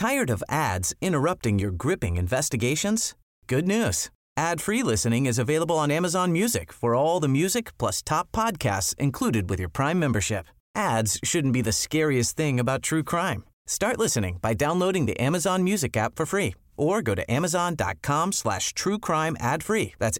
Tired of ads interrupting your gripping investigations? Good news. Ad-free listening is available on Amazon Music for all the music plus top podcasts included with your Prime membership. Ads shouldn't be the scariest thing about true crime. Start listening by downloading the Amazon Music app for free or go to amazon.com/truecrime ad-free. That's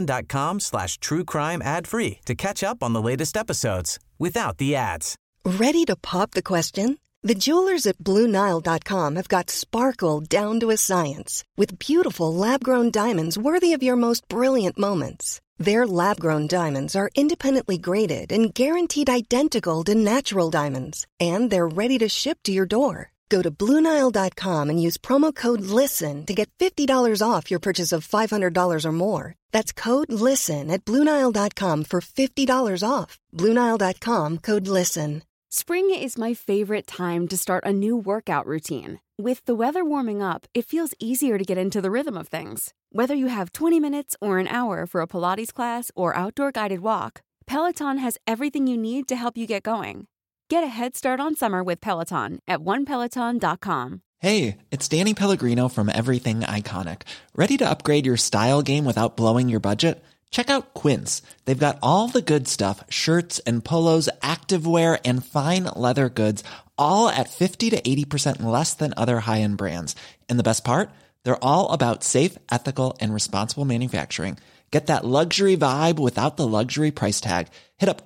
amazon.com/truecrime ad-free to catch up on the latest episodes without the ads. Ready to pop the question? The jewelers at BlueNile.com have got sparkle down to a science with beautiful lab-grown diamonds worthy of your most brilliant moments. Their lab-grown diamonds are independently graded and guaranteed identical to natural diamonds, and they're ready to ship to your door. Go to BlueNile.com and use promo code LISTEN to get $50 off your purchase of $500 or more. That's code LISTEN at BlueNile.com for $50 off. BlueNile.com, code LISTEN. Spring is my favorite time to start a new workout routine. With the weather warming up, it feels easier to get into the rhythm of things. Whether you have 20 minutes or an hour for a Pilates class or outdoor guided walk, Peloton has everything you need to help you get going. Get a head start on summer with Peloton at onepeloton.com. Hey, it's Danny Pellegrino from Everything Iconic. Ready to upgrade your style game without blowing your budget? Check out Quince. They've got all the good stuff, shirts and polos, activewear, and fine leather goods, all at 50 to 80% less than other high-end brands. And the best part? They're all about safe, ethical, and responsible manufacturing. Get that luxury vibe without the luxury price tag. Hit up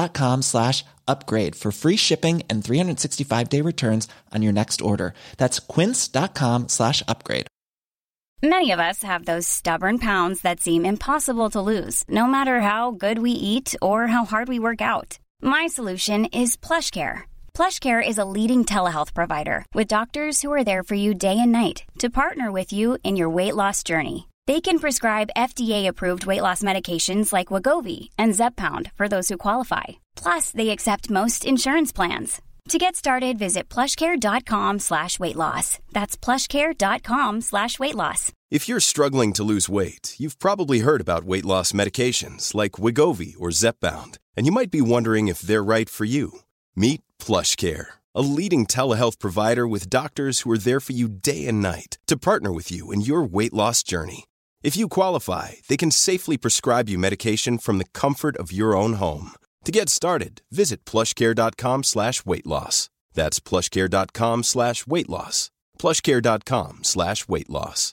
quince.com/upgrade for free shipping and 365-day returns on your next order. That's quince.com/upgrade. Many of us have those stubborn pounds that seem impossible to lose, no matter how good we eat or how hard we work out. My solution is PlushCare. PlushCare is a leading telehealth provider with doctors who are there for you day and night to partner with you in your weight loss journey. They can prescribe FDA-approved weight loss medications like Wegovy and Zepbound for those who qualify. Plus, they accept most insurance plans. To get started, visit plushcare.com/weightloss. That's plushcare.com/weightloss. If you're struggling to lose weight, you've probably heard about weight loss medications like Wegovy or Zepbound, and you might be wondering if they're right for you. Meet PlushCare, a leading telehealth provider with doctors who are there for you day and night to partner with you in your weight loss journey. If you qualify, they can safely prescribe you medication from the comfort of your own home. To get started, visit plushcare.com/weightloss. That's plushcare.com/weightloss. plushcare.com/weightloss.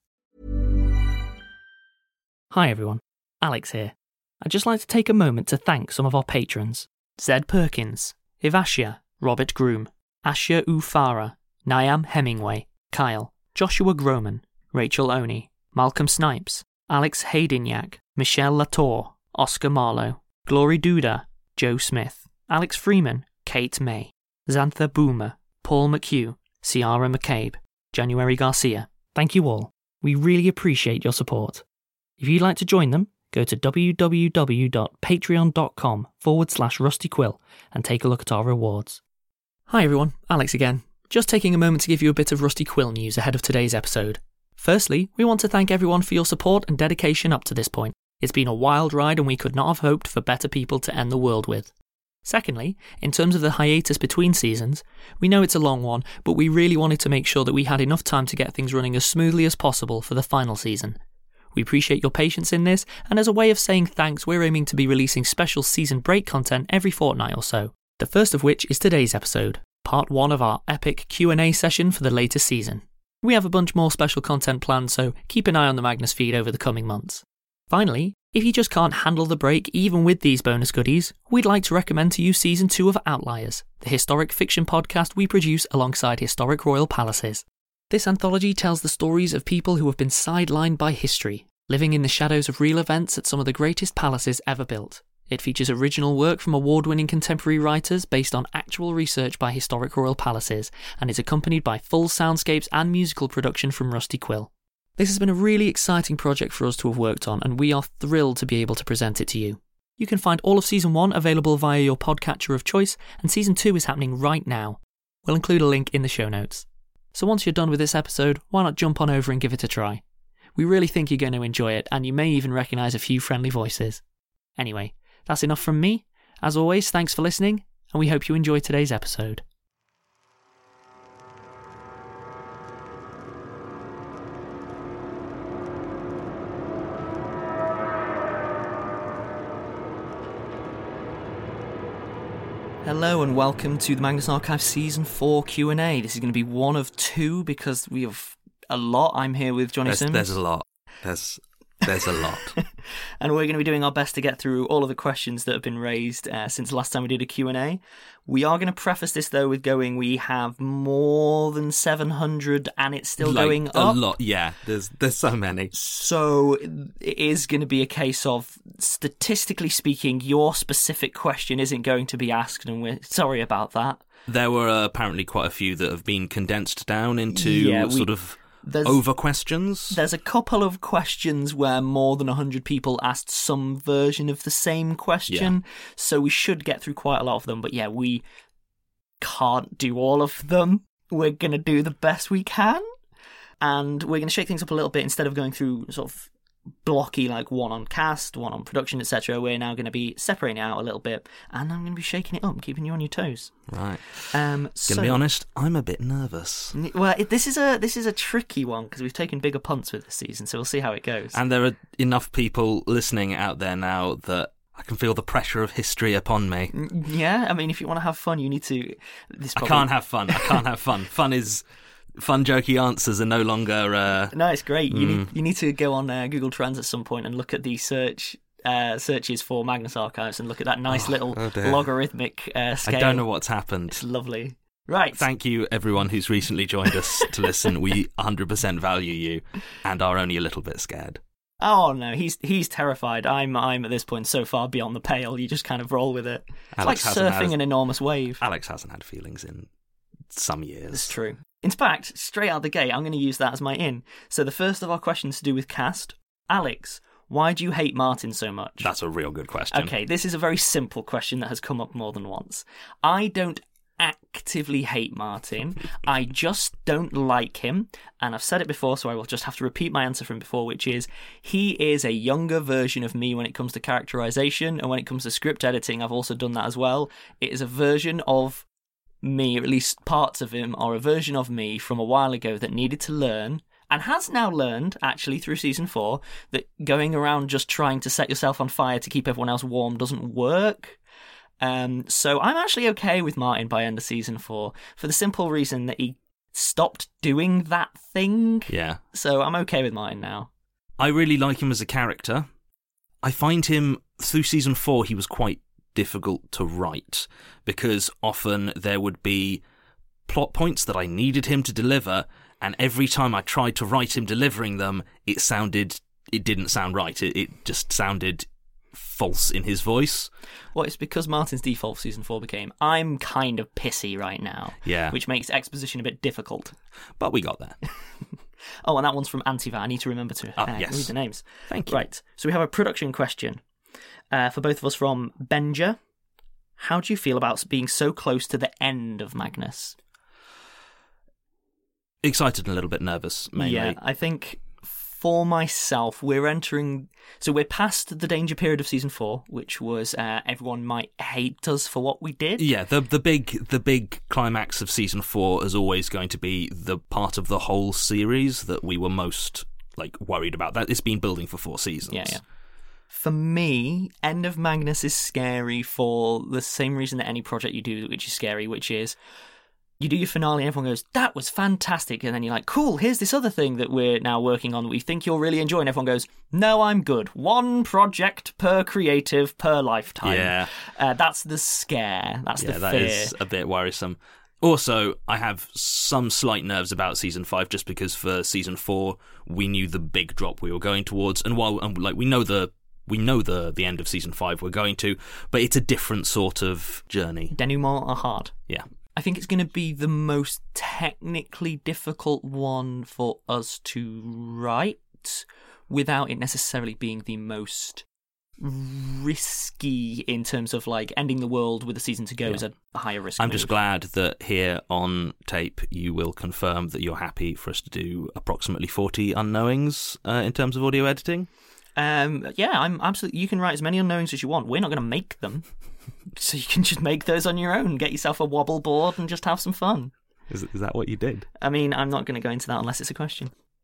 Hi everyone, Alex here. I'd just like to take a moment to thank some of our patrons. Zed Perkins, Ivashia, Robert Groom, Ashia Ufara, Niam Hemingway, Kyle, Joshua Groman, Rachel Oney, Malcolm Snipes, Alex Haydinyak, Michelle Latour, Oscar Marlowe, Glory Duda, Joe Smith, Alex Freeman, Kate May, Xantha Boomer, Paul McHugh, Ciara McCabe, January Garcia. Thank you all. We really appreciate your support. If you'd like to join them, go to www.patreon.com/rustyquill and take a look at our rewards. Hi everyone, Alex again. Just taking a moment to give you a bit of Rusty Quill news ahead of today's episode. Firstly, we want to thank everyone for your support and dedication up to this point. It's been a wild ride and we could not have hoped for better people to end the world with. Secondly, in terms of the hiatus between seasons, we know it's a long one, but we really wanted to make sure that we had enough time to get things running as smoothly as possible for the final season. We appreciate your patience in this, and as a way of saying thanks, we're aiming to be releasing special season break content every fortnight or so. The first of which is today's episode, part 1 of our epic Q&A session for the latest season. We have a bunch more special content planned, so keep an eye on the Magnus feed over the coming months. Finally, if you just can't handle the break even with these bonus goodies, we'd like to recommend to you Season 2 of Outliers, the historic fiction podcast we produce alongside historic royal palaces. This anthology tells the stories of people who have been sidelined by history, living in the shadows of real events at some of the greatest palaces ever built. It features original work from award-winning contemporary writers based on actual research by historic royal palaces, and is accompanied by full soundscapes and musical production from Rusty Quill. This has been a really exciting project for us to have worked on, and we are thrilled to be able to present it to you. You can find all of Season 1 available via your podcatcher of choice, and Season 2 is happening right now. We'll include a link in the show notes. So once you're done with this episode, why not jump on over and give it a try? We really think you're going to enjoy it, and you may even recognise a few friendly voices. Anyway, that's enough from me. As always, thanks for listening, and we hope you enjoy today's episode. Hello and welcome to the Magnus Archive Season 4 Q&A. This is going to be one of two because we have a lot. I'm here with Johnny Sims. There's a lot. There's a lot. And we're going to be doing our best to get through all of the questions that have been raised since the last time we did a Q&A. We are going to preface this, though, with we have more than 700 and it's still going up. A lot, yeah. There's so many. So it is going to be a case of, statistically speaking, your specific question isn't going to be asked, and we're sorry about that. There were apparently quite a few that have been condensed down into over questions. There's a couple of questions where more than 100 people asked some version of the same question, so we should get through quite a lot of them. But yeah, we can't do all of them. We're going to do the best we can, and we're going to shake things up a little bit. Instead of going through sort of blocky, like one on cast, one on production, etc., we're now going to be separating it out a little bit, and I'm going to be shaking it up, keeping you on your toes. Right. Gonna be honest, I'm a bit nervous. Well, this is a tricky one because we've taken bigger punts with this season, so we'll see how it goes. And there are enough people listening out there now that I can feel the pressure of history upon me. Yeah, I mean, if you want to have fun, you need to. I can't have fun. Fun, jokey answers are no longer. No, it's great. You need to go on Google Trends at some point and look at the searches for Magnus Archives and look at that nice little logarithmic scale. I don't know what's happened. It's lovely. Right. Thank you, everyone who's recently joined us to listen. We 100% value you and are only a little bit scared. Oh no, he's terrified. I'm at this point so far beyond the pale. You just kind of roll with it. It's like surfing an enormous wave. Alex hasn't had feelings in some years. It's true. In fact, straight out the gate, I'm going to use that as my in. So the first of our questions to do with cast. Alex, why do you hate Martin so much? That's a real good question. Okay, this is a very simple question that has come up more than once. I don't actively hate Martin. I just don't like him. And I've said it before, so I will just have to repeat my answer from before, which is he is a younger version of me when it comes to characterization. And when it comes to script editing, I've also done that as well. It is a version of me, or at least parts of him are a version of me from a while ago that needed to learn, and has now learned, actually, through Season 4, that going around just trying to set yourself on fire to keep everyone else warm doesn't work. So I'm actually okay with Martin by end of Season 4, for the simple reason that he stopped doing that thing. Yeah. So I'm okay with Martin now. I really like him as a character. I find him, through Season 4, he was quite difficult to write because often there would be plot points that I needed him to deliver, and every time I tried to write him delivering them, it didn't sound right. It just sounded false in his voice. Well, it's because Martin's default for Season 4 became, I'm kind of pissy right now. Yeah. Which makes exposition a bit difficult. But we got there. Oh, and that one's from Antivar. I need to remember to read the names. Thank you. Right, so we have a production question. For both of us from Benja. How do you feel about being so close to the end of Magnus? Excited and a little bit nervous, mainly. Yeah, I think for myself, we're past the danger period of Season 4, which was everyone might hate us for what we did. Yeah, the big climax of Season 4 is always going to be the part of the whole series that we were most worried about. That it's been building for 4 seasons. Yeah. For me, End of Magnus is scary for the same reason that any project you do which is scary, which is you do your finale and everyone goes, that was fantastic, and then you're like, cool, here's this other thing that we're now working on that we think you'll really enjoy, and everyone goes, no, I'm good. 1 project per creative per lifetime. Yeah. That's the scare. That's the fear. That is a bit worrisome. Also, I have some slight nerves about Season 5 just because for Season 4 we knew the big drop we were going towards, and while we know the end of Season 5 we're going to, but it's a different sort of journey. Denouement are hard. Yeah. I think it's going to be the most technically difficult one for us to write without it necessarily being the most risky in terms of ending the world with a season to go is a higher risk. I'm just glad that here on tape you will confirm that you're happy for us to do approximately 40 unknowings in terms of audio editing. Yeah, I'm absolutely. You can write as many unknowings as you want. We're not going to make them. So you can just make those on your own. Get yourself a wobble board and just have some fun. Is that what you did? I mean, I'm not going to go into that unless it's a question.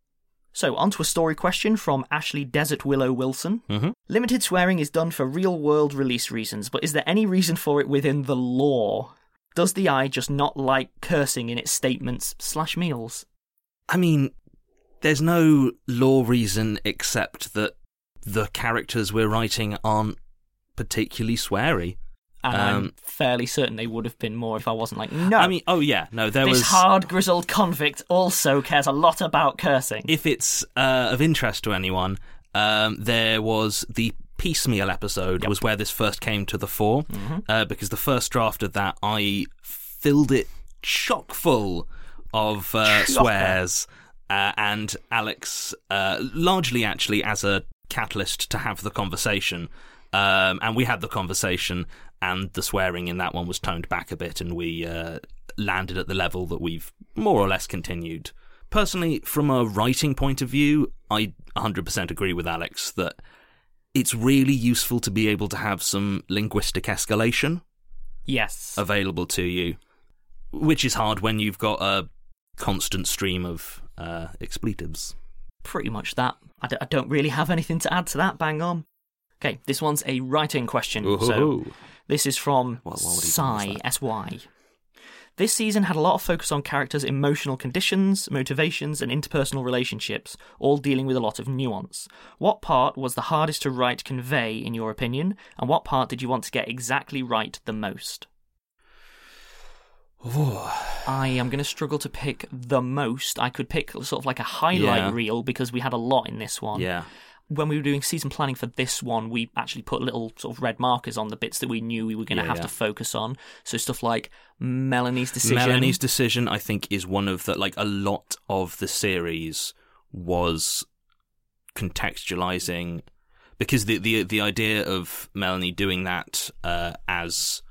So, on to a story question from Ashley Desert Willow Wilson. Mm-hmm. Limited swearing is done for real-world release reasons, but is there any reason for it within the lore? Does the Eye just not like cursing in its statements/meals? I mean, there's no lore reason except that the characters we're writing aren't particularly sweary. And I'm fairly certain they would have been more if I wasn't like, no. I mean, This hard, grizzled convict also cares a lot about cursing. If it's of interest to anyone, there was the piecemeal episode was where this first came to the fore, because the first draft of that, I filled it chock full of swears, and Alex, largely actually as a catalyst to have the conversation, and we had the conversation, and the swearing in that one was toned back a bit, and we landed at the level that we've more or less continued. Personally, from a writing point of view, I 100% agree with Alex that it's really useful to be able to have some linguistic escalation available to you, which is hard when you've got a constant stream of expletives. Pretty much that. I don't really have anything to add to that, bang on. Okay, this one's a writing question. Ooh. So this is from Sy, S-Y. This season had a lot of focus on characters' emotional conditions, motivations, and interpersonal relationships, all dealing with a lot of nuance. What part was the hardest to write convey, in your opinion, and what part did you want to get exactly right the most? I am going to struggle to pick the most. I could pick sort of like a highlight reel because we had a lot in this one. Yeah. When we were doing season planning for this one, we actually put little sort of red markers on the bits that we knew we were going to have to focus on. So stuff like Melanie's decision. Melanie's decision, I think, is one of the, like, a lot of the series was contextualizing, because the idea of Melanie doing that as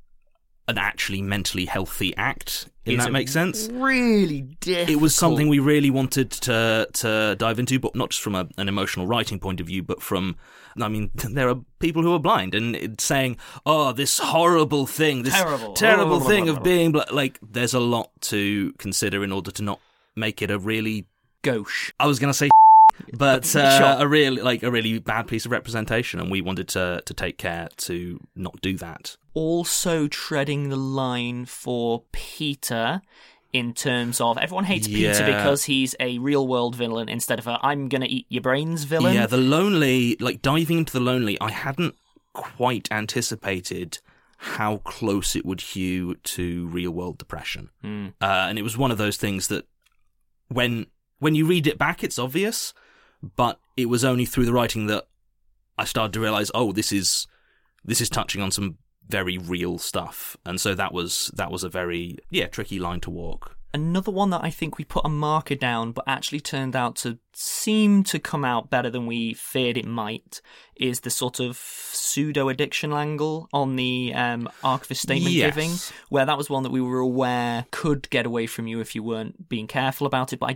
an actually mentally healthy act, if that makes sense. Really difficult. It was something we really wanted to dive into, but not just from an emotional writing point of view, but from, I mean, there are people who are blind, and it's saying, oh, this horrible thing, this terrible thing of being like, there's a lot to consider in order to not make it a really gauche. I was going to say but a really bad piece of representation, and we wanted to take care to not do that. Also treading the line for Peter in terms of everyone hates Peter because he's a real-world villain instead of a I'm going to eat your brains villain. Yeah, the lonely, like diving into the lonely, I hadn't quite anticipated how close it would hew to real-world depression. And it was one of those things that when you read it back, it's obvious, but it was only through the writing that I started to realise, oh, this is touching on some very real stuff. And so that was a very tricky line to walk. Another one that I think we put a marker down but actually turned out to seem to come out better than we feared it might is the sort of pseudo-addiction angle on the archivist statement giving, where that was one that we were aware could get away from you if you weren't being careful about it, but I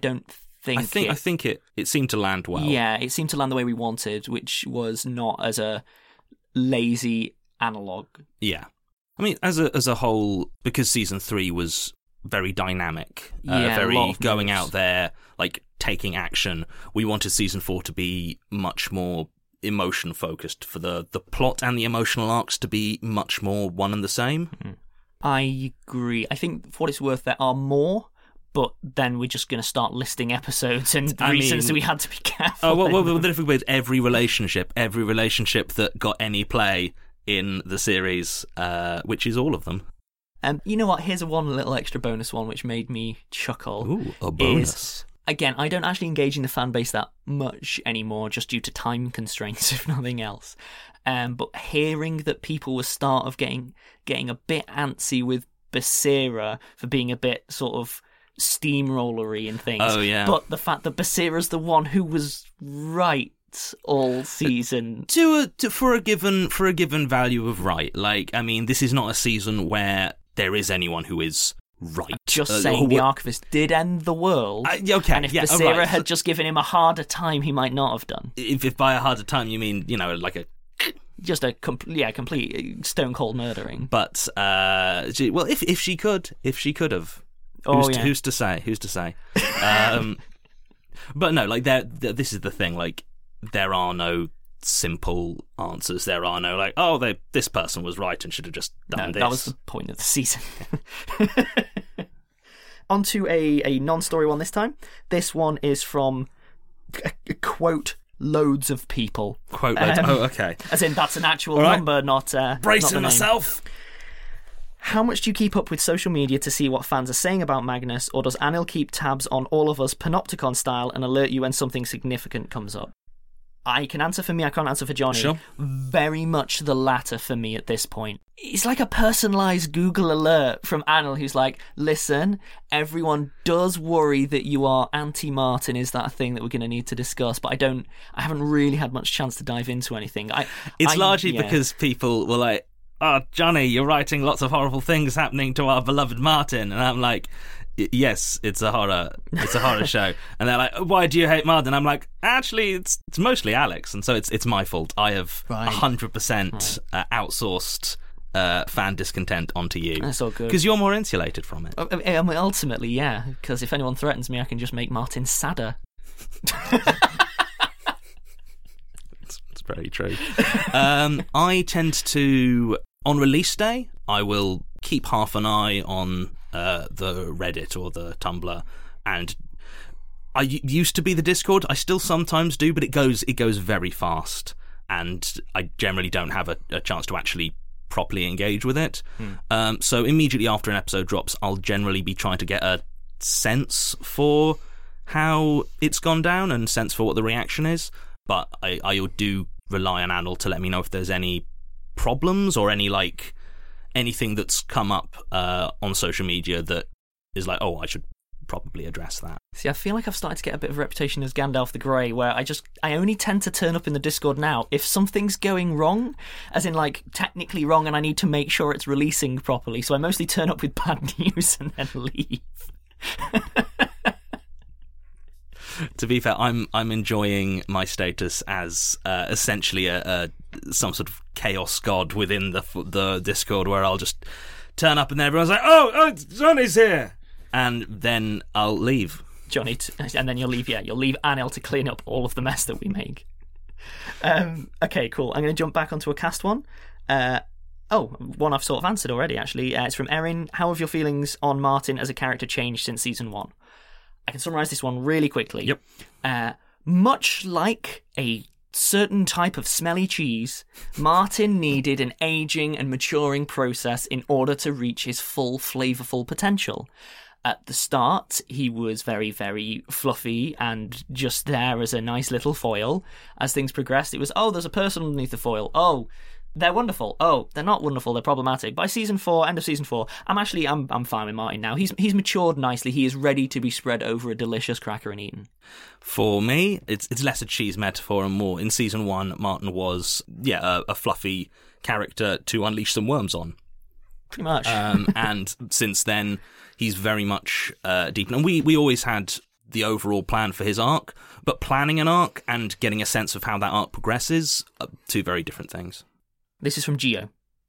think it seemed to land well. Yeah, it seemed to land the way we wanted, which was not as a lazy analog. Yeah. I mean, as a whole, because season 3 was very dynamic, very going out there, like taking action, we wanted season 4 to be much more emotion focused, for the plot and the emotional arcs to be much more one and the same. I agree. I think for what it's worth, there are more, but then we're just going to start listing episodes and reasons that we had to be careful. Well, if we with every relationship that got any play in the series, which is all of them. You know what? Here's one little extra bonus one which made me chuckle. Ooh, a bonus. Again, I don't actually engage in the fan base that much anymore, just due to time constraints, if nothing else. But hearing that people were start of getting a bit antsy with Basira for being a bit sort of steamrollery and things. Oh yeah. But the fact that Basira's the one who was right all season for a given value of right. Like, I mean, this is not a season where there is anyone who is right. Just saying the Archivist did end the world. Okay. And if Basira had just given him a harder time, he might not have done. If by a harder time you mean, like a... Just a complete stone cold murdering. But, if she could have. Who's to say? But no, like this is the thing. Like there are no simple answers. There are no like, oh, this person was right and should have just done this. That was the point of the season. On to a non-story one this time. This one is from quote loads of people. Quote loads. Oh, okay. As in that's an actual number, not bracing not myself. How much do you keep up with social media to see what fans are saying about Magnus, or does Anil keep tabs on all of us Panopticon style and alert you when something significant comes up? I can answer for me, I can't answer for Johnny. Sure. Very much the latter for me at this point. It's like a personalised Google alert from Anil who's like, listen, everyone does worry that you are anti-Martin. Is that a thing that we're going to need to discuss? But I haven't really had much chance to dive into anything. It's largely because people were like, oh, Johnny, you're writing lots of horrible things happening to our beloved Martin. And I'm like, yes, it's a horror show. And they're like, why do you hate Martin? I'm like, actually, it's mostly Alex. And so it's my fault. I have 100% outsourced fan discontent onto you. That's all good. Because you're more insulated from it. I mean, ultimately, yeah. Because if anyone threatens me, I can just make Martin sadder. It's very true. I tend to, on release day, I will keep half an eye on the Reddit or the Tumblr, and I used to be the Discord. I still sometimes do, but it goes very fast, and I generally don't have a chance to actually properly engage with it. So immediately after an episode drops, I'll generally be trying to get a sense for how it's gone down and sense for what the reaction is. But I do rely on Anil to let me know if there's any problems or anything that's come up on social media that is like, oh, I should probably address that. See, I feel like I've started to get a bit of a reputation as Gandalf the Grey, where I only tend to turn up in the Discord now if something's going wrong, as in like technically wrong, and I need to make sure it's releasing properly. So I mostly turn up with bad news and then leave. To be fair, I'm enjoying my status as essentially some sort of chaos god within the Discord, where I'll just turn up and then everyone's like, oh, Johnny's here, and then I'll leave. And then you'll leave. Yeah, you'll leave Anil to clean up all of the mess that we make. Okay, cool. I'm going to jump back onto a cast one. One I've sort of answered already. Actually, it's from Erin. How have your feelings on Martin as a character changed since season 1? I can summarise this one really quickly. Yep. Much like a certain type of smelly cheese, Martin needed an ageing and maturing process in order to reach his full flavourful potential. At the start, he was very, very fluffy and just there as a nice little foil. As things progressed, it was, oh, there's a person underneath the foil. Oh, they're wonderful. Oh, they're not wonderful. They're problematic. By season 4, end of season 4, I'm fine with Martin now. He's matured nicely. He is ready to be spread over a delicious cracker and eaten. For me, it's less a cheese metaphor and more. In season 1, Martin was a fluffy character to unleash some worms on. Pretty much. And since then, he's very much deepened. And we always had the overall plan for his arc, but planning an arc and getting a sense of how that arc progresses are two very different things. This is from Gio.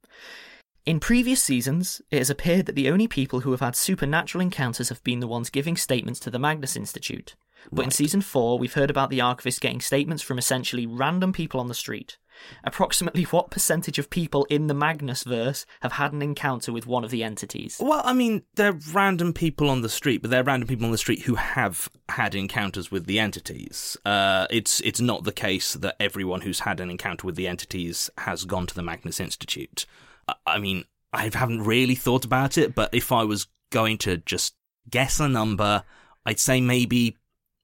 In previous seasons, it has appeared that the only people who have had supernatural encounters have been the ones giving statements to the Magnus Institute. But in season 4, we've heard about the archivists getting statements from essentially random people on the street. Approximately what percentage of people in the Magnus-verse have had an encounter with one of the entities? Well, I mean, they're random people on the street, but they're random people on the street who have had encounters with the entities. It's not the case that everyone who's had an encounter with the entities has gone to the Magnus Institute. I mean, I haven't really thought about it, but if I was going to just guess a number, I'd say maybe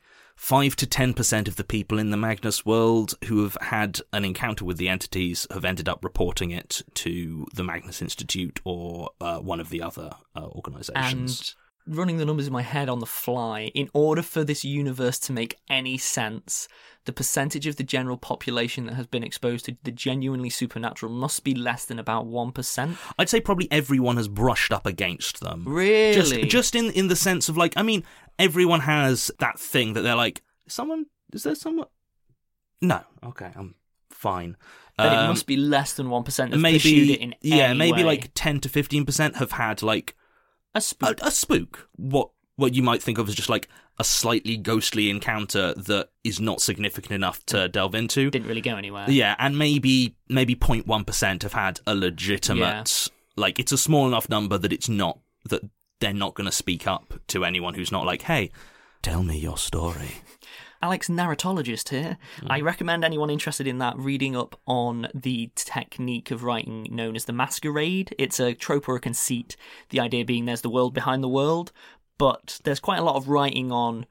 5 to 10% of the people in the Magnus world who have had an encounter with the entities have ended up reporting it to the Magnus Institute or one of the other organisations. And running the numbers in my head on the fly, in order for this universe to make any sense, the percentage of the general population that has been exposed to the genuinely supernatural must be less than about 1%. I'd say probably everyone has brushed up against them. Really? Just in the sense of, like, I mean, everyone has that thing that they're like, is there someone? No. Okay, I'm fine. Then it must be less than 1% have pursued it in any maybe way. like 10 to 15% have had, like, a spook. A spook. What you might think of as just like a slightly ghostly encounter that is not significant enough to delve into. Didn't really go anywhere. Yeah, and maybe 0.1% have had a legitimate... Like, it's a small enough number that it's not... that they're not going to speak up to anyone who's not like, hey, tell me your story. Alex, narratologist here. I recommend anyone interested in that reading up on the technique of writing known as the masquerade. It's a trope or a conceit, the idea being there's the world behind the world, but there's quite a lot of writing on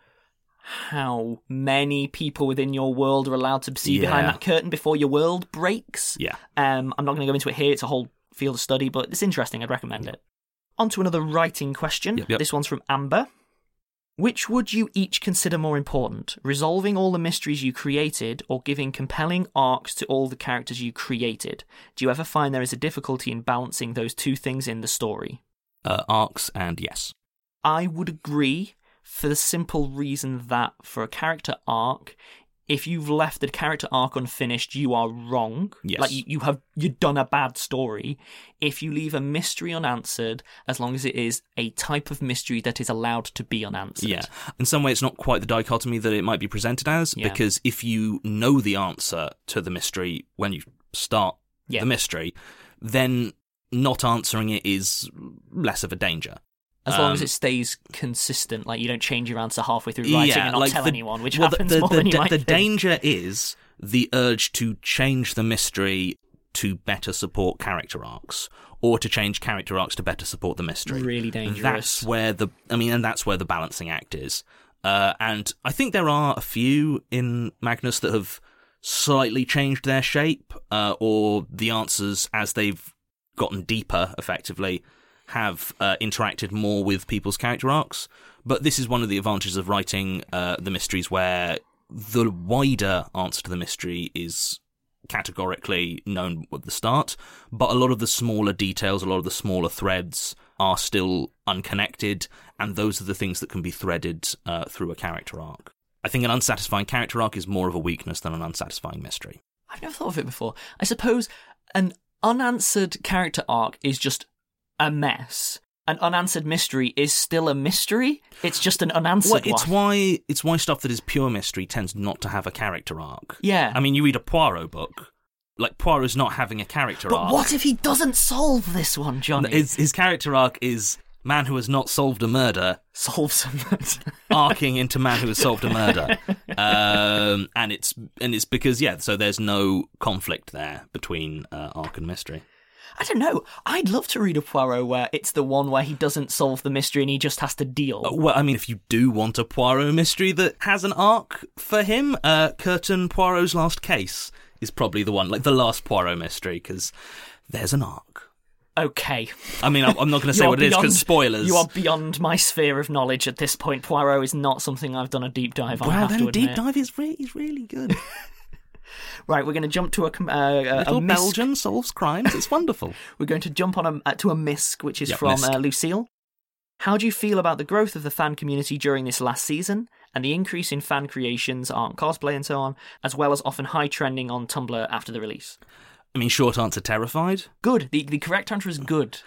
how many people within your world are allowed to see behind that curtain before your world breaks. Yeah. I'm not going to go into it here, it's a whole field of study, but it's interesting, I'd recommend it. On to another writing question. Yep. This one's from Amber. Which would you each consider more important, resolving all the mysteries you created or giving compelling arcs to all the characters you created? Do you ever find there is a difficulty in balancing those two things in the story? Arcs and yes. I would agree for the simple reason that for a character arc, if you've left the character arc unfinished, you are wrong. Yes. Like you've done a bad story. If you leave a mystery unanswered, as long as it is a type of mystery that is allowed to be unanswered. Yeah. In some way, it's not quite the dichotomy that it might be presented as, because if you know the answer to the mystery when you start the mystery, then not answering it is less of a danger. As long as it stays consistent, like you don't change your answer halfway through writing and not tell anyone, which happens more than you might think. The danger is the urge to change the mystery to better support character arcs, or to change character arcs to better support the mystery. Really dangerous. That's where the balancing act is. And I think there are a few in Magnus that have slightly changed their shape, or the answers as they've gotten deeper, effectively, have interacted more with people's character arcs. But this is one of the advantages of writing the mysteries, where the wider answer to the mystery is categorically known at the start, but a lot of the smaller details, a lot of the smaller threads are still unconnected, and those are the things that can be threaded through a character arc. I think an unsatisfying character arc is more of a weakness than an unsatisfying mystery. I've never thought of it before. I suppose an unanswered character arc is just a mess. An unanswered mystery is still a mystery. It's just an unanswered one. It's why stuff that is pure mystery tends not to have a character arc. Yeah. I mean, you read a Poirot book, like Poirot's not having a character arc. But what if he doesn't solve this one, Johnny? His character arc is man who has not solved a murder solves a murder, arcing into man who has solved a murder, and it's because so there's no conflict there between arc and mystery. I don't know. I'd love to read a Poirot where it's the one where he doesn't solve the mystery and he just has to deal. Well, I mean, if you do want a Poirot mystery that has an arc for him, Curtin Poirot's Last Case is probably the one, like the last Poirot mystery, because there's an arc. Okay. I mean, I'm not going to say what it is, because spoilers. You are beyond my sphere of knowledge at this point. Poirot is not something I've done a deep dive on, I have to admit. Deep dive is really good. Right, we're going to jump to Little Belgian solves crimes. It's wonderful. We're going to jump on to a misc, which is from Lucille. How do you feel about the growth of the fan community during this last season, and the increase in fan creations, art, cosplay and so on, as well as often high trending on Tumblr after the release? I mean, short answer, terrified. Good. The correct answer is good.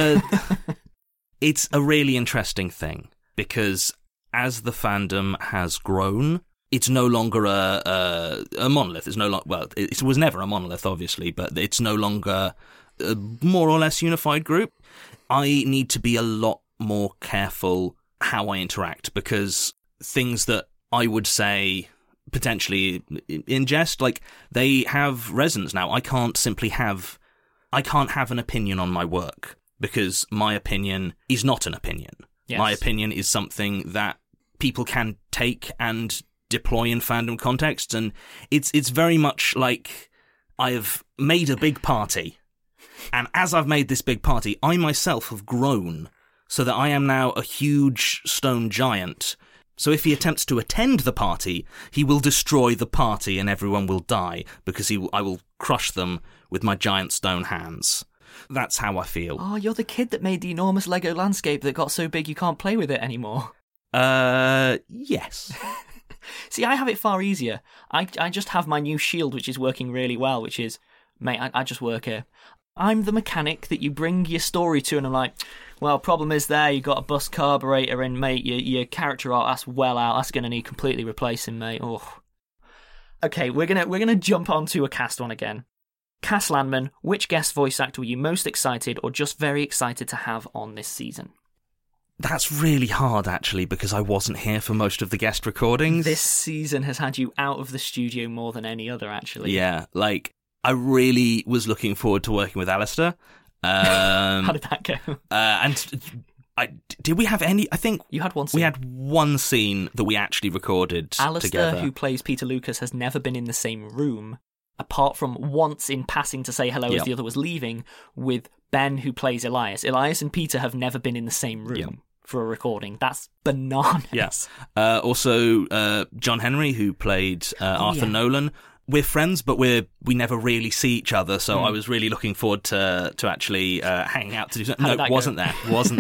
It's a really interesting thing, because as the fandom has grown, it's no longer a monolith. It's it was never a monolith, obviously, but it's no longer a more or less unified group. I need to be a lot more careful how I interact, because things that I would say potentially in jest, like, they have resonance now. I can't have an opinion on my work, because my opinion is not an opinion. Yes. My opinion is something that people can take and deploy in fandom contexts, and it's very much like I have made a big party, and as I've made this big party, I myself have grown so that I am now a huge stone giant. So if he attempts to attend the party, he will destroy the party and everyone will die, because I will crush them with my giant stone hands. That's how I feel. Oh, you're the kid that made the enormous Lego landscape that got so big you can't play with it anymore. Yes. See, I have it far easier. I just have my new shield, which is working really well, which is, mate, I just work here. I'm the mechanic that you bring your story to, and I'm like, well, problem is there, you got a bus carburetor in, mate. Your character art, that's well out. That's going to need completely replacing, mate. Oh. Okay, we're gonna jump onto a cast one again. Cass Landman, which guest voice actor were you most excited or just very excited to have on this season? That's really hard, actually, because I wasn't here for most of the guest recordings. This season has had you out of the studio more than any other, actually. Yeah, like, I really was looking forward to working with Alistair. How did that go? Did we have any? I think you had one scene. We had one scene that we actually recorded Alistair, together. who plays Peter Lucas, has never been in the same room, apart from once in passing to say hello as the other was leaving, with Ben, who plays Elias. Elias and Peter have never been in the same room for a recording. That's bananas. Yes. Also, John Henry, who played Arthur Nolan. We're friends, but we never really see each other, so I was really looking forward to actually hanging out to do something. No, wasn't there.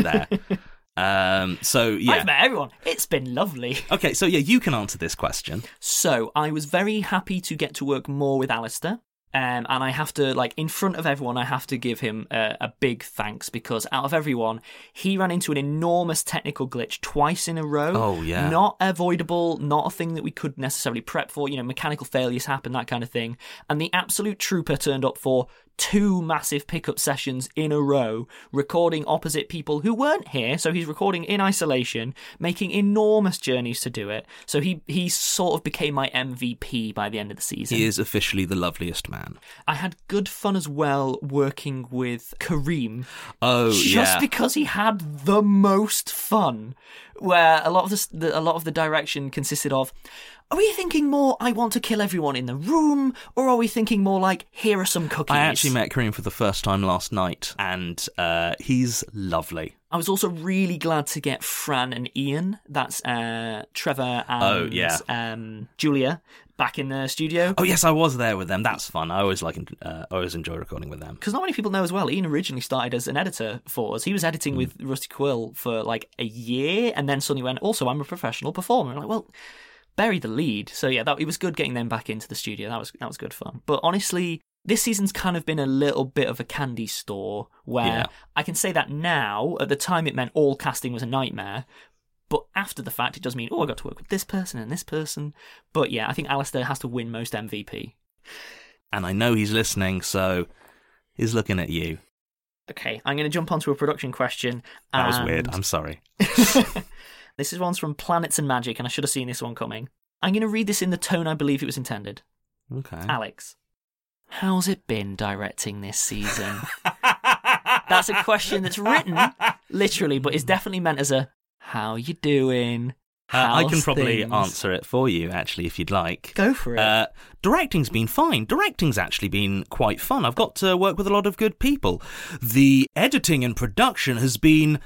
So, yeah. I've met everyone. It's been lovely. Okay, so yeah, you can answer this question. So, I was very happy to get to work more with Alistair. And I have to, like, in front of everyone, I have to give him a big thanks, because out of everyone, he ran into an enormous technical glitch twice in a row. Oh, yeah. Not avoidable, not a thing that we could necessarily prep for. You know, mechanical failures happen, that kind of thing. And the absolute trooper turned up for 2 massive pickup sessions in a row, recording opposite people who weren't here, so he's recording in isolation, making enormous journeys to do it. So he sort of became my MVP by the end of the season. He is officially the loveliest man. I had good fun as well working with Kareem. Oh, just because he had the most fun, where a lot of the direction consisted of, are we thinking more, I want to kill everyone in the room, or are we thinking more like, here are some cookies? I actually met Kareem for the first time last night, and he's lovely. I was also really glad to get Fran and Ian, that's Trevor and Julia, back in the studio. Oh yes, I was there with them. That's fun. I always enjoy recording with them. Because not many people know as well, Ian originally started as an editor for us. He was editing with Rusty Quill for like a year, and then suddenly went, also, I'm a professional performer. I'm like, well, bury the lead. So yeah, it was good getting them back into the studio. That was good fun. But honestly, this season's kind of been a little bit of a candy store, where I can say that now. At the time, it meant all casting was a nightmare. But after the fact, it does mean, I got to work with this person and this person. But yeah, I think Alistair has to win most MVP. And I know he's listening, so he's looking at you. Okay, I'm going to jump onto a production question. That was weird. I'm sorry. This is one's from Planets and Magic, and I should have seen this one coming. I'm going to read this in the tone I believe it was intended. Okay. Alex, how's it been directing this season? That's a question that's written, literally, but is definitely meant as a, how you doing? I can probably answer it for you, actually, if you'd like. Go for it. Directing's been fine. Directing's actually been quite fun. I've got to work with a lot of good people. The editing and production has been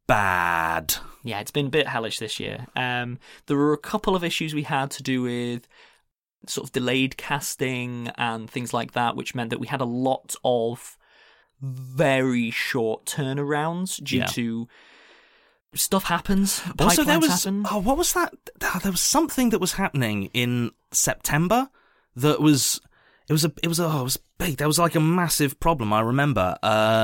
bad. Yeah, it's been a bit hellish this year. There were a couple of issues we had to do with sort of delayed casting and things like that, which meant that we had a lot of very short turnarounds due to stuff happens. Also, there was happen. What was that? There was something that was happening in September that was it was big. There was like a massive problem. I remember.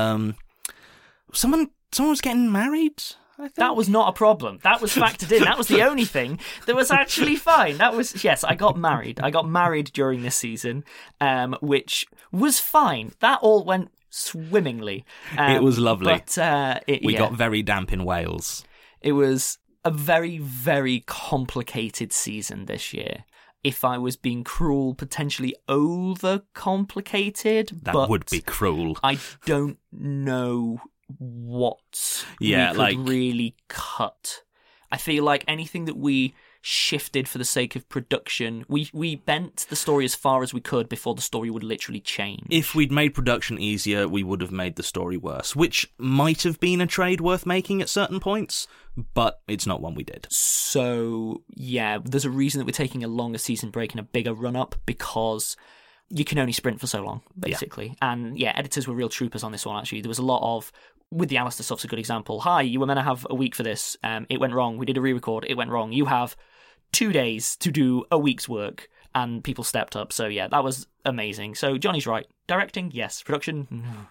Someone was getting married. That was not a problem. That was factored in. That was the only thing that was actually fine. That was, yes, I got married. I got married during this season, which was fine. That all went swimmingly. It was lovely. But we got very damp in Wales. It was a very, very complicated season this year. If I was being cruel, potentially over-complicated. That would be cruel. I don't know what we could really cut. I feel like anything that we shifted for the sake of production, we bent the story as far as we could before the story would literally change. If we'd made production easier, we would have made the story worse, which might have been a trade worth making at certain points, but it's not one we did. So, yeah, there's a reason that we're taking a longer season break and a bigger run-up, because you can only sprint for so long, basically. Yeah. And yeah, editors were real troopers on this one, actually. There was a lot of, with the Alistair stuff's a good example. Hi, you were meant to have a week for this. It went wrong. We did a re-record. It went wrong. You have 2 days to do a week's work. and people stepped up. So yeah, that was amazing. So Johnny's right. Directing, yes. Production,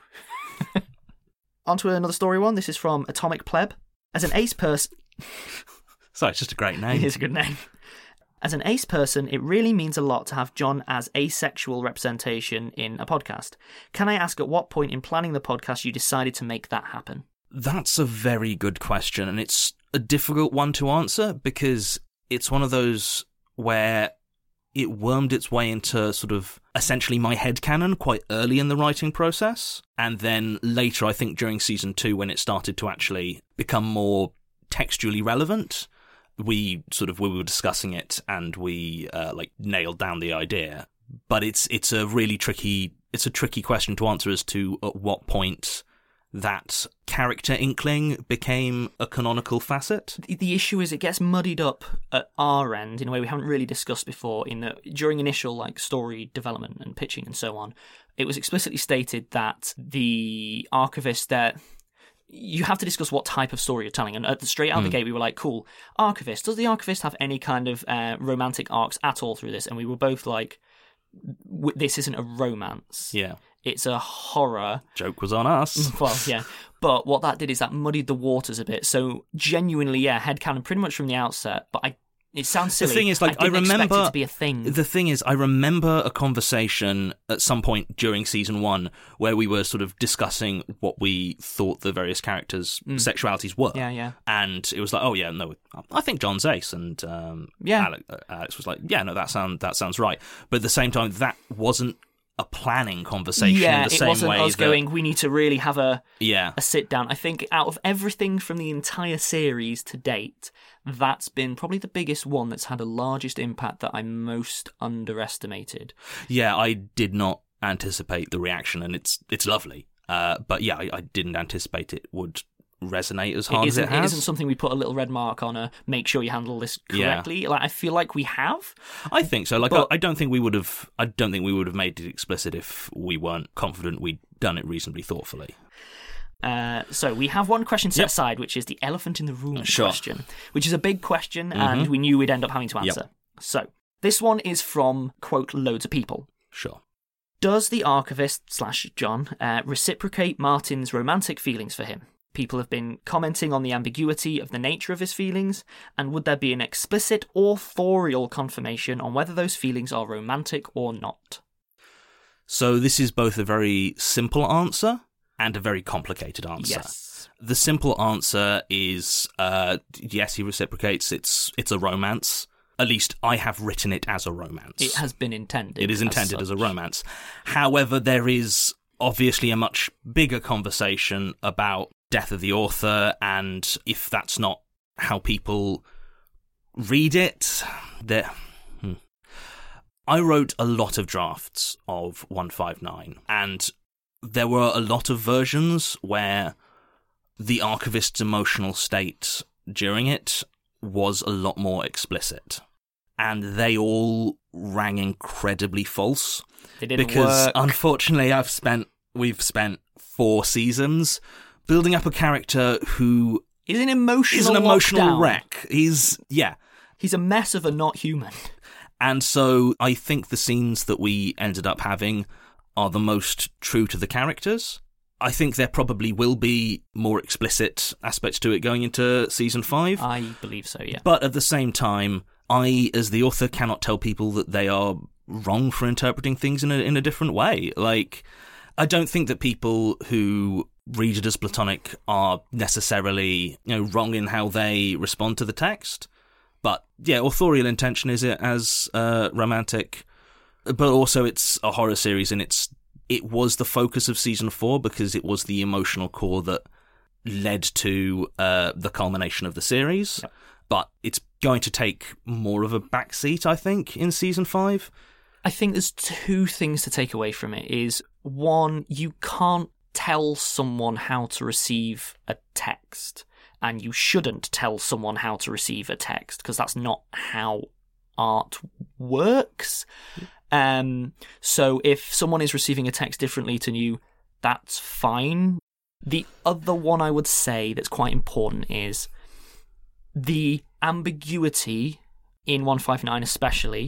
no. On to another story one. This is from Atomic Pleb. As an ace person... Sorry, it's just a great name. It is a good name. As an ace person, it really means a lot to have John as asexual representation in a podcast. Can I ask at what point in planning the podcast you decided to make that happen? That's a very good question, and it's a difficult one to answer because it's one of those where it wormed its way into sort of essentially my headcanon quite early in the writing process, and then later, I think during season 2, when it started to actually become more textually relevant, we were discussing it and we nailed down the idea. But it's a really tricky question to answer as to at what point that character inkling became a canonical facet. The issue is it gets muddied up at our end in a way we haven't really discussed before. In that during initial story development and pitching and so on, it was explicitly stated that the archivist you have to discuss what type of story you're telling. And straight out the gate, we were like, cool, archivist. Does the archivist have any kind of romantic arcs at all through this? And we were both like, this isn't a romance. Yeah. It's a horror. Joke was on us. Well, yeah. But what that did is that muddied the waters a bit. So genuinely, yeah, headcanon pretty much from the outset. But it sounds silly. The thing is, I didn't expect it to be a thing. The thing is, I remember a conversation at some point during season 1 where we were sort of discussing what we thought the various characters' sexualities were. Yeah, yeah. And it was like, oh yeah, no, I think John's ace, and Alex was like, yeah, no, that sounds right. But at the same time, that wasn't a planning conversation in the same way. Yeah, it wasn't us going, we need to really have a sit down. I think out of everything from the entire series to date, that's been probably the biggest one that's had the largest impact that I most underestimated. Yeah, I did not anticipate the reaction, and it's lovely. But yeah, I didn't anticipate it would resonate as hard as it has. It isn't something we put a little red mark on make sure you handle this correctly. Yeah. I feel like we have. I think so. I don't think we would have made it explicit if we weren't confident we'd done it reasonably thoughtfully. So we have one question set aside, which is the elephant in the room question, which is a big question, and we knew we'd end up having to answer. So this one is from, quote, loads of people. Sure. Does the archivist / John reciprocate Martin's romantic feelings for him? People have been commenting on the ambiguity of the nature of his feelings, and would there be an explicit authorial confirmation on whether those feelings are romantic or not? So this is both a very simple answer and a very complicated answer. Yes. The simple answer is, yes, he reciprocates. It's a romance. At least I have written it as a romance. It has been intended. It is intended as a romance. However, there is obviously a much bigger conversation about death of the author, and if that's not how people read it, I wrote a lot of drafts of 159, and there were a lot of versions where the archivist's emotional state during it was a lot more explicit, and they all rang incredibly false. They didn't because work. Unfortunately, we've spent 4 seasons building up a character who is an emotional wreck. He's a mess of a not human. And so I think the scenes that we ended up having are the most true to the characters. I think there probably will be more explicit aspects to it going into season 5. I believe so, yeah. But at the same time, I, as the author, cannot tell people that they are wrong for interpreting things in a different way. I don't think that people who read it as platonic are necessarily wrong in how they respond to the text. But yeah, authorial intention is it as romantic, but also it's a horror series, and it was the focus of season 4 because it was the emotional core that led to the culmination of the series. Yep. But it's going to take more of a backseat, I think, in season 5. I think there's 2 things to take away from it. Is one, you can't tell someone how to receive a text, and you shouldn't tell someone how to receive a text because that's not how art works. So if someone is receiving a text differently to you, that's fine. The other one I would say that's quite important is the ambiguity in 159 especially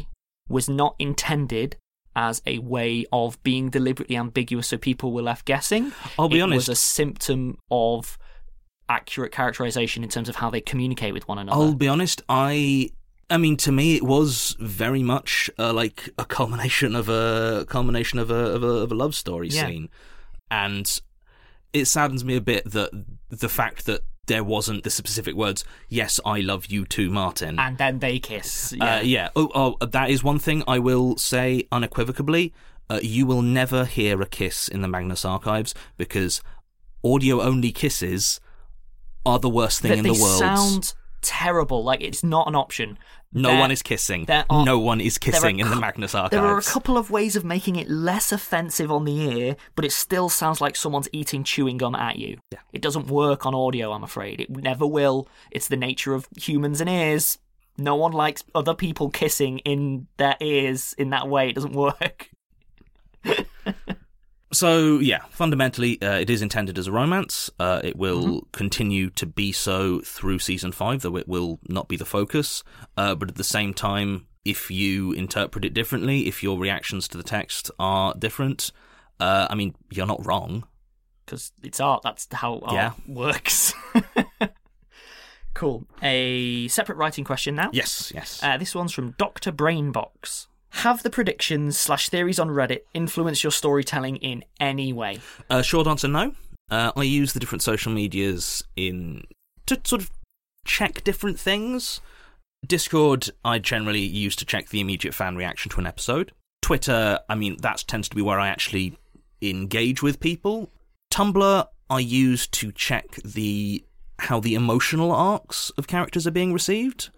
was not intended as a way of being deliberately ambiguous so people were left guessing. I'll be honest. It was a symptom of accurate characterization in terms of how they communicate with one another. I'll be honest, I mean, to me, it was very much like a culmination of a love story scene, and it saddens me a bit that the fact that there wasn't the specific words, "Yes, I love you too, Martin," and then they kiss. That is one thing I will say unequivocally. You will never hear a kiss in the Magnus Archives, because audio-only kisses are the worst thing in the world. They sound terrible. Like, it's not an option. No one is kissing. No one is kissing in the Magnus Archives. There are a couple of ways of making it less offensive on the ear, but it still sounds like someone's eating chewing gum at you. Yeah. It doesn't work on audio, I'm afraid. It never will. It's the nature of humans and ears. No one likes other people kissing in their ears in that way. It doesn't work. So, yeah, fundamentally, it is intended as a romance. It will continue to be so through Season 5, though it will not be the focus. But at the same time, if you interpret it differently, if your reactions to the text are different, I mean, you're not wrong. Because it's art. That's how art works. Cool. A separate writing question now. Yes. This one's from Dr. Brainbox. Have the predictions/theories on Reddit influenced your storytelling in any way? Short answer, no. I use the different social medias to sort of check different things. Discord, I generally use to check the immediate fan reaction to an episode. Twitter, I mean, that tends to be where I actually engage with people. Tumblr, I use to check how the emotional arcs of characters are being received.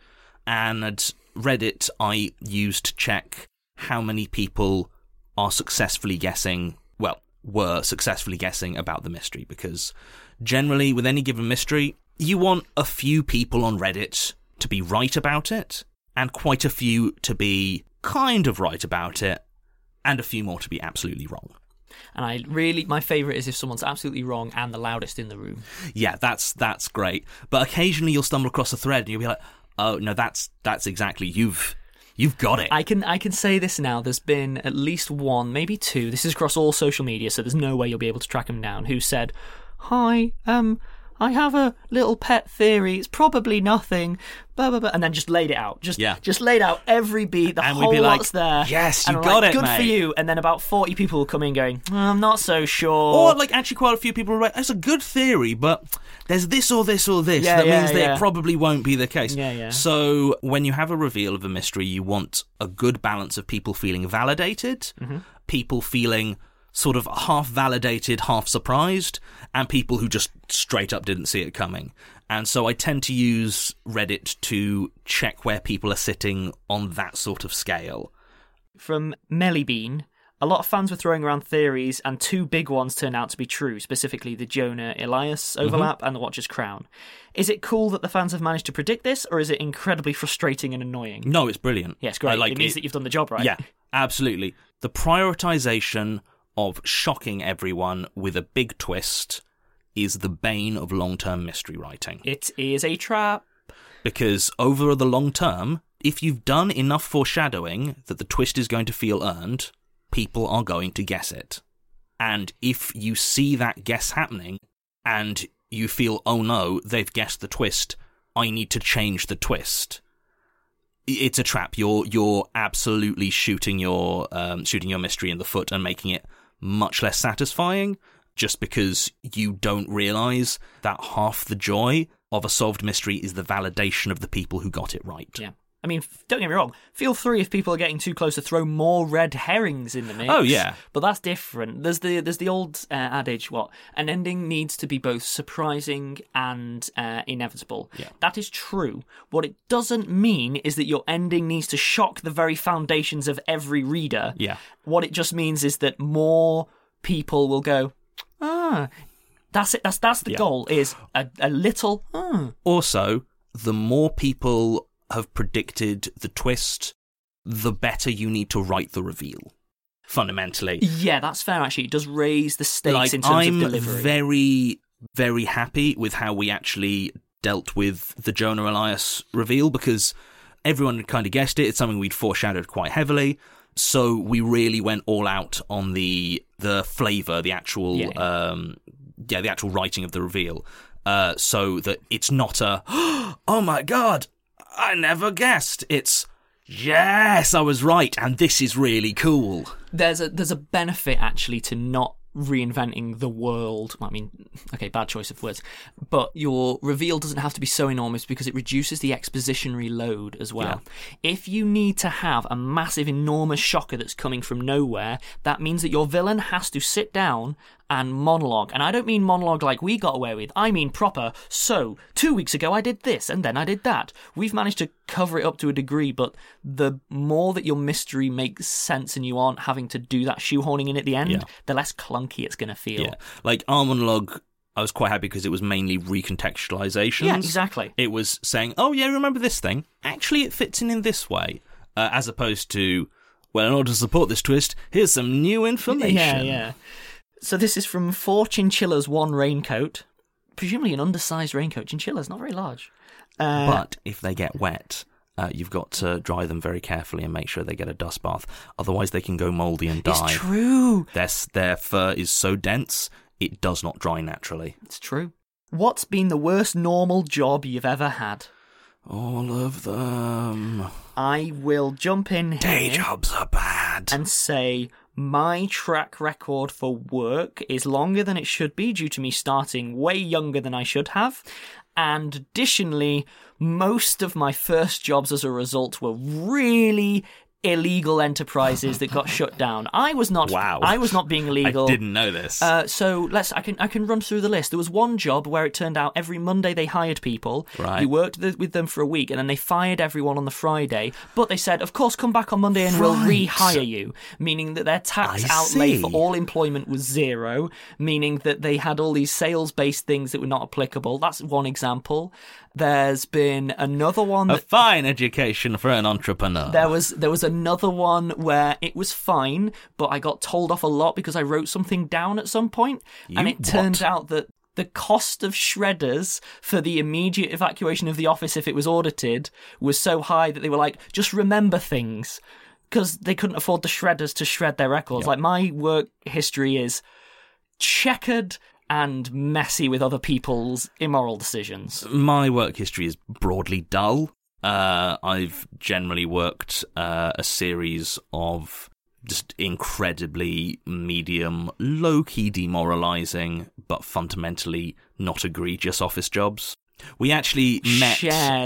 And Reddit, I use to check how many people are successfully guessing, were successfully guessing about the mystery, because generally with any given mystery, you want a few people on Reddit to be right about it, and quite a few to be kind of right about it, and a few more to be absolutely wrong. And my favourite is if someone's absolutely wrong and the loudest in the room. Yeah, that's great. But occasionally you'll stumble across a thread and you'll be like, oh no, that's exactly, you've got it. I can say this now. There's been at least one, maybe two. This is across all social media, so there's no way you'll be able to track them down. Who said, "Hi, I have a little pet theory. It's probably nothing." Blah, blah, blah, and then just laid it out. Just laid out every beat, the whole lot's there. Yes, you got it, good mate. For you. And then about 40 people will come in going, I'm not so sure. Or actually quite a few people are like, that's a good theory, but there's this or this or this. That means that it probably won't be the case. So when you have a reveal of a mystery, you want a good balance of people feeling validated, people feeling sort of half validated, half surprised, and people who just straight up didn't see it coming. And so I tend to use Reddit to check where people are sitting on that sort of scale. From Mellybean, a lot of fans were throwing around theories, and two big ones turned out to be true, specifically the Jonah-Elias overlap and the Watcher's Crown. Is it cool that the fans have managed to predict this, or is it incredibly frustrating and annoying? No, it's brilliant. Yes, great. It means that you've done the job right. Yeah, absolutely. The prioritization of shocking everyone with a big twist is the bane of long-term mystery writing. It is a trap. Because over the long term, if you've done enough foreshadowing that the twist is going to feel earned, people are going to guess it. And if you see that guess happening, and you feel, oh no, they've guessed the twist, I need to change the twist, it's a trap. You're absolutely shooting your mystery in the foot and making it much less satisfying, just because you don't realise that half the joy of a solved mystery is the validation of the people who got it right. Yeah. I mean, don't get me wrong, feel free if people are getting too close to throw more red herrings in the mix. Oh, yeah. But that's different. There's the old adage, an ending needs to be both surprising and inevitable. Yeah. That is true. What it doesn't mean is that your ending needs to shock the very foundations of every reader. Yeah. What it just means is that more people will go, that's it. That's the goal, is a little, Also, the more people have predicted the twist, the better you need to write the reveal, fundamentally. Yeah, that's fair, actually. It does raise the stakes in terms of delivery. I'm very, very happy with how we actually dealt with the Jonah-Elias reveal, because everyone had kind of guessed it. It's something we'd foreshadowed quite heavily. So we really went all out on the flavour, the actual the actual writing of the reveal, so that it's not a oh my god, I never guessed. It's yes, I was right, and this is really cool. There's a benefit actually to not reinventing the world. I mean, okay, bad choice of words, but your reveal doesn't have to be so enormous because it reduces the expositionary load as well. If you need to have a massive, enormous shocker that's coming from nowhere, that means that your villain has to sit down and monologue. And I don't mean monologue like we got away with. I mean proper, so 2 weeks ago I did this and then I did that. We've managed to cover it up to a degree, but the more that your mystery makes sense and you aren't having to do that shoehorning in at the end, the less clunky it's going to feel. Yeah, like our monologue, I was quite happy because it was mainly recontextualizations. Yeah, exactly. It was saying, oh yeah, remember this thing? Actually, it fits in this way. As opposed to, well, in order to support this twist, here's some new information. Yeah. So this is from 4 chinchillas, 1 raincoat. Presumably an undersized raincoat. Chinchillas, not very large. But if they get wet, you've got to dry them very carefully and make sure they get a dust bath. Otherwise they can go mouldy and die. It's true. Their fur is so dense, it does not dry naturally. It's true. What's been the worst normal job you've ever had? All of them. I will jump in here. Day jobs are bad. And say my track record for work is longer than it should be due to me starting way younger than I should have. And additionally, most of my first jobs as a result were really illegal enterprises that got shut down. I was not being illegal. I didn't know this. So I can run through the list. There was one job where it turned out every Monday they hired people. Right. You worked with them for a week and then they fired everyone on the Friday. But they said, of course, come back on Monday and we'll rehire you. Meaning that their tax outlay for all employment was 0. Meaning that they had all these sales-based things that were not applicable. That's one example. There's been another one. A fine education for an entrepreneur. There was another one where it was fine, but I got told off a lot because I wrote something down at some point. Turned out that the cost of shredders for the immediate evacuation of the office if it was audited was so high that they were like, just remember things. Because they couldn't afford the shredders to shred their records. Like, my work history is checkered and messy with other people's immoral decisions. My work history is broadly dull. I've generally worked a series of just incredibly medium, low-key demoralising, but fundamentally not egregious office jobs. We actually met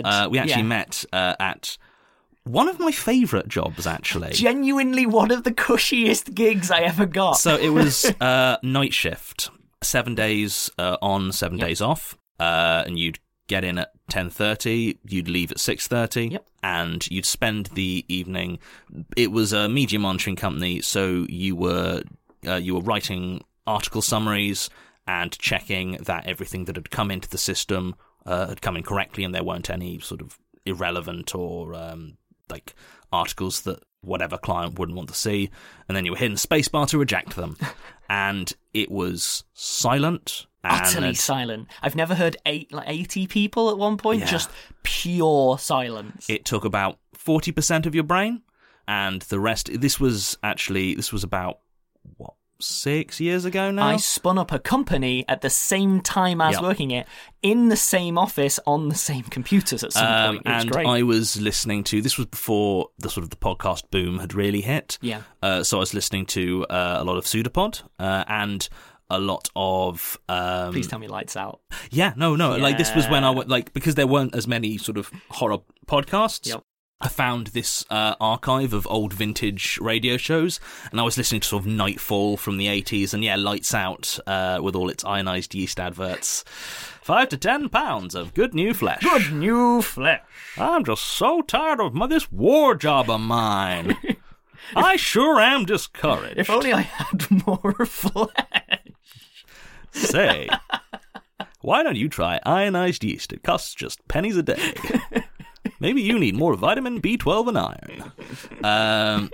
at one of my favourite jobs, actually. Genuinely one of the cushiest gigs I ever got. So it was night shift. 7 days on, 7 days off, and you'd get in at 10:30, you'd leave at 6:30, and you'd spend the evening. It was a media monitoring company, so you were writing article summaries and checking that everything that had come into the system had come in correctly, and there weren't any sort of irrelevant or like articles that whatever client wouldn't want to see, and then you were hitting spacebar to reject them. And it was silent. Utterly silent. I've never heard 80 people at one point, just pure silence. It took about 40% of your brain, and the rest, this was about, 6 years ago now? I spun up a company at the same time as working it, in the same office, on the same computers at some point. It was great. I was listening to, this was before the podcast boom had really hit. Yeah. So I was listening to a lot of Pseudopod, and a lot of... Please tell me Lights Out. Yeah, no. Like, this was when because there weren't as many sort of horror podcasts. Yep. I found this archive of old vintage radio shows, and I was listening to sort of Nightfall from the 80s, and Lights Out with all its ionized yeast adverts. 5 to 10 pounds of good new flesh. Good new flesh. I'm just so tired of this war job of mine. I sure am discouraged. If only I had more flesh. Say, why don't you try ionized yeast? It costs just pennies a day. Maybe you need more vitamin B12 and iron.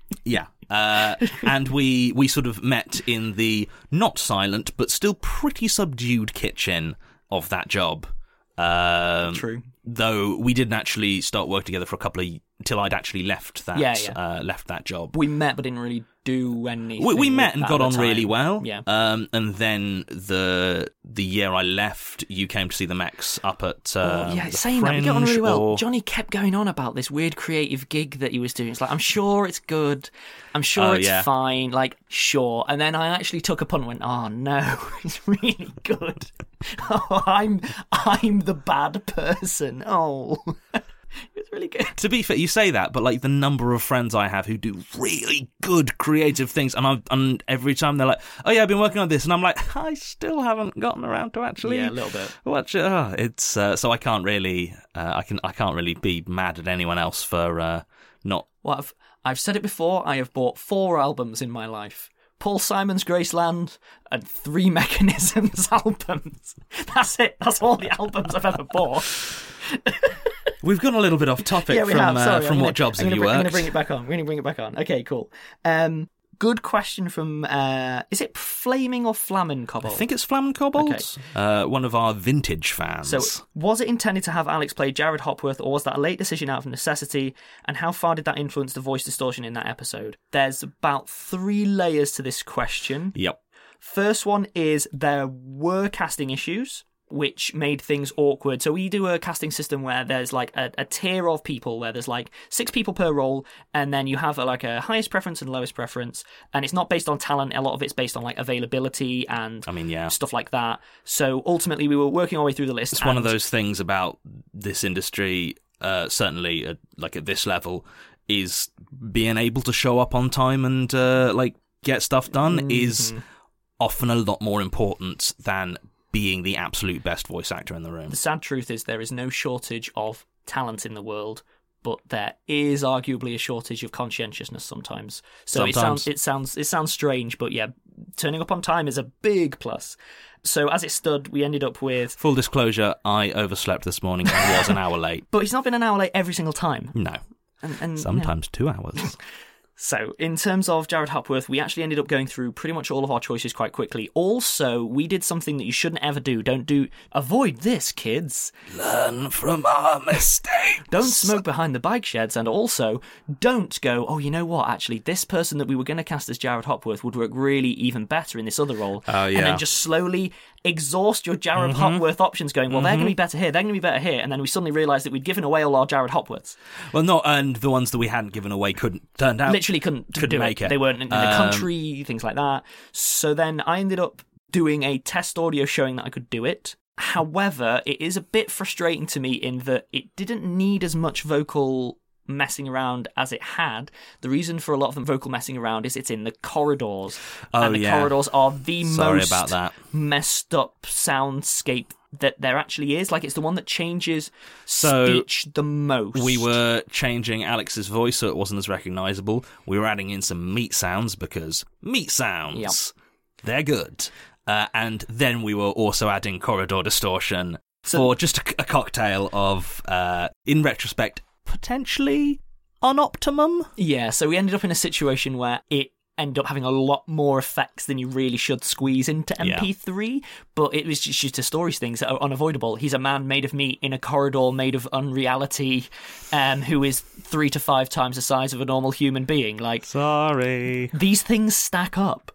And we sort of met in the not silent but still pretty subdued kitchen of that job. True. though we didn't actually start working together for a couple of until I'd actually left that left that job. We met but didn't really do anything. We met and got on really well. Yeah. And then the year I left, you came to see the Mechs up at saying that, we got on really well. Johnny kept going on about this weird creative gig that he was doing. It's like, I'm sure it's good. I'm sure it's fine. Like, sure. And then I actually took a punt and went, oh no, it's really good. Oh, I'm the bad person. Oh. It was really good. To be fair, you say that, but like the number of friends I have who do really good creative things, and every time they're like, "Oh yeah, I've been working on this," and I'm like, "I still haven't gotten around to actually." Yeah, a little bit. Watch it. Oh, it's so I can't really, I can't really be mad at anyone else for not. Well, I've said it before. I have bought 4 albums in my life. Paul Simon's Graceland and 3 Mechanisms albums. That's it. That's all the albums I've ever bought. We've gone a little bit off topic from what jobs have you worked. I'm going to bring it back on. Okay, cool. Good question from, is it Flaming or Flamin Cobalt? I think it's Flamin Cobalt. Okay. One of our vintage fans. So, was it intended to have Alex play Jared Hopworth, or was that a late decision out of necessity? And how far did that influence the voice distortion in that episode? There's about 3 layers to this question. Yep. First one is there were casting issues, which made things awkward. So we do a casting system where there's like a tier of people, where there's like 6 people per role, and then you have like a highest preference and lowest preference, and it's not based on talent. A lot of it's based on like availability and stuff like that. So ultimately we were working our way through the list. It's one of those things about this industry, certainly like at this level, is being able to show up on time and like get stuff done is often a lot more important than being the absolute best voice actor in the room. The sad truth is there is no shortage of talent in the world, but there is arguably a shortage of conscientiousness sometimes. So sometimes. It sounds strange, but yeah, turning up on time is a big plus. So as it stood, we ended up with... Full disclosure, I overslept this morning and was an hour late. But he's not been an hour late every single time. No. And sometimes 2 hours. So, in terms of Jared Hopworth, we actually ended up going through pretty much all of our choices quite quickly. Also, we did something that you shouldn't ever do. Avoid this, kids. Learn from our mistakes. Don't smoke behind the bike sheds, and also, don't go, oh, you know what, actually, this person that we were going to cast as Jared Hopworth would work really even better in this other role. Oh, yeah. And then just slowly exhaust your Jared Hopworth options going, well, they're going to be better here, they're going to be better here, and then we suddenly realised that we'd given away all our Jared Hopworths. Well, and the ones that we hadn't given away turned out... Literally couldn't do make it. They weren't in the country, things like that. So then I ended up doing a test audio showing that I could do it. However, it is a bit frustrating to me in that it didn't need as much vocal messing around as it had. The reason for a lot of the vocal messing around is it's in the corridors. And the corridors are the most messed up soundscape that there actually is. Like, it's the one that changes speech the most. We were changing Alex's voice so it wasn't as recognisable. We were adding in some meat sounds because meat sounds, they're good. And then we were also adding corridor distortion for just a cocktail of, in retrospect, potentially on optimum. Yeah, so we ended up in a situation where it ended up having a lot more effects than you really should squeeze into MP3, but it was just a stories things that are unavoidable. He's a man made of meat in a corridor made of unreality, who is 3 to 5 times the size of a normal human being. Like, sorry, these things stack up.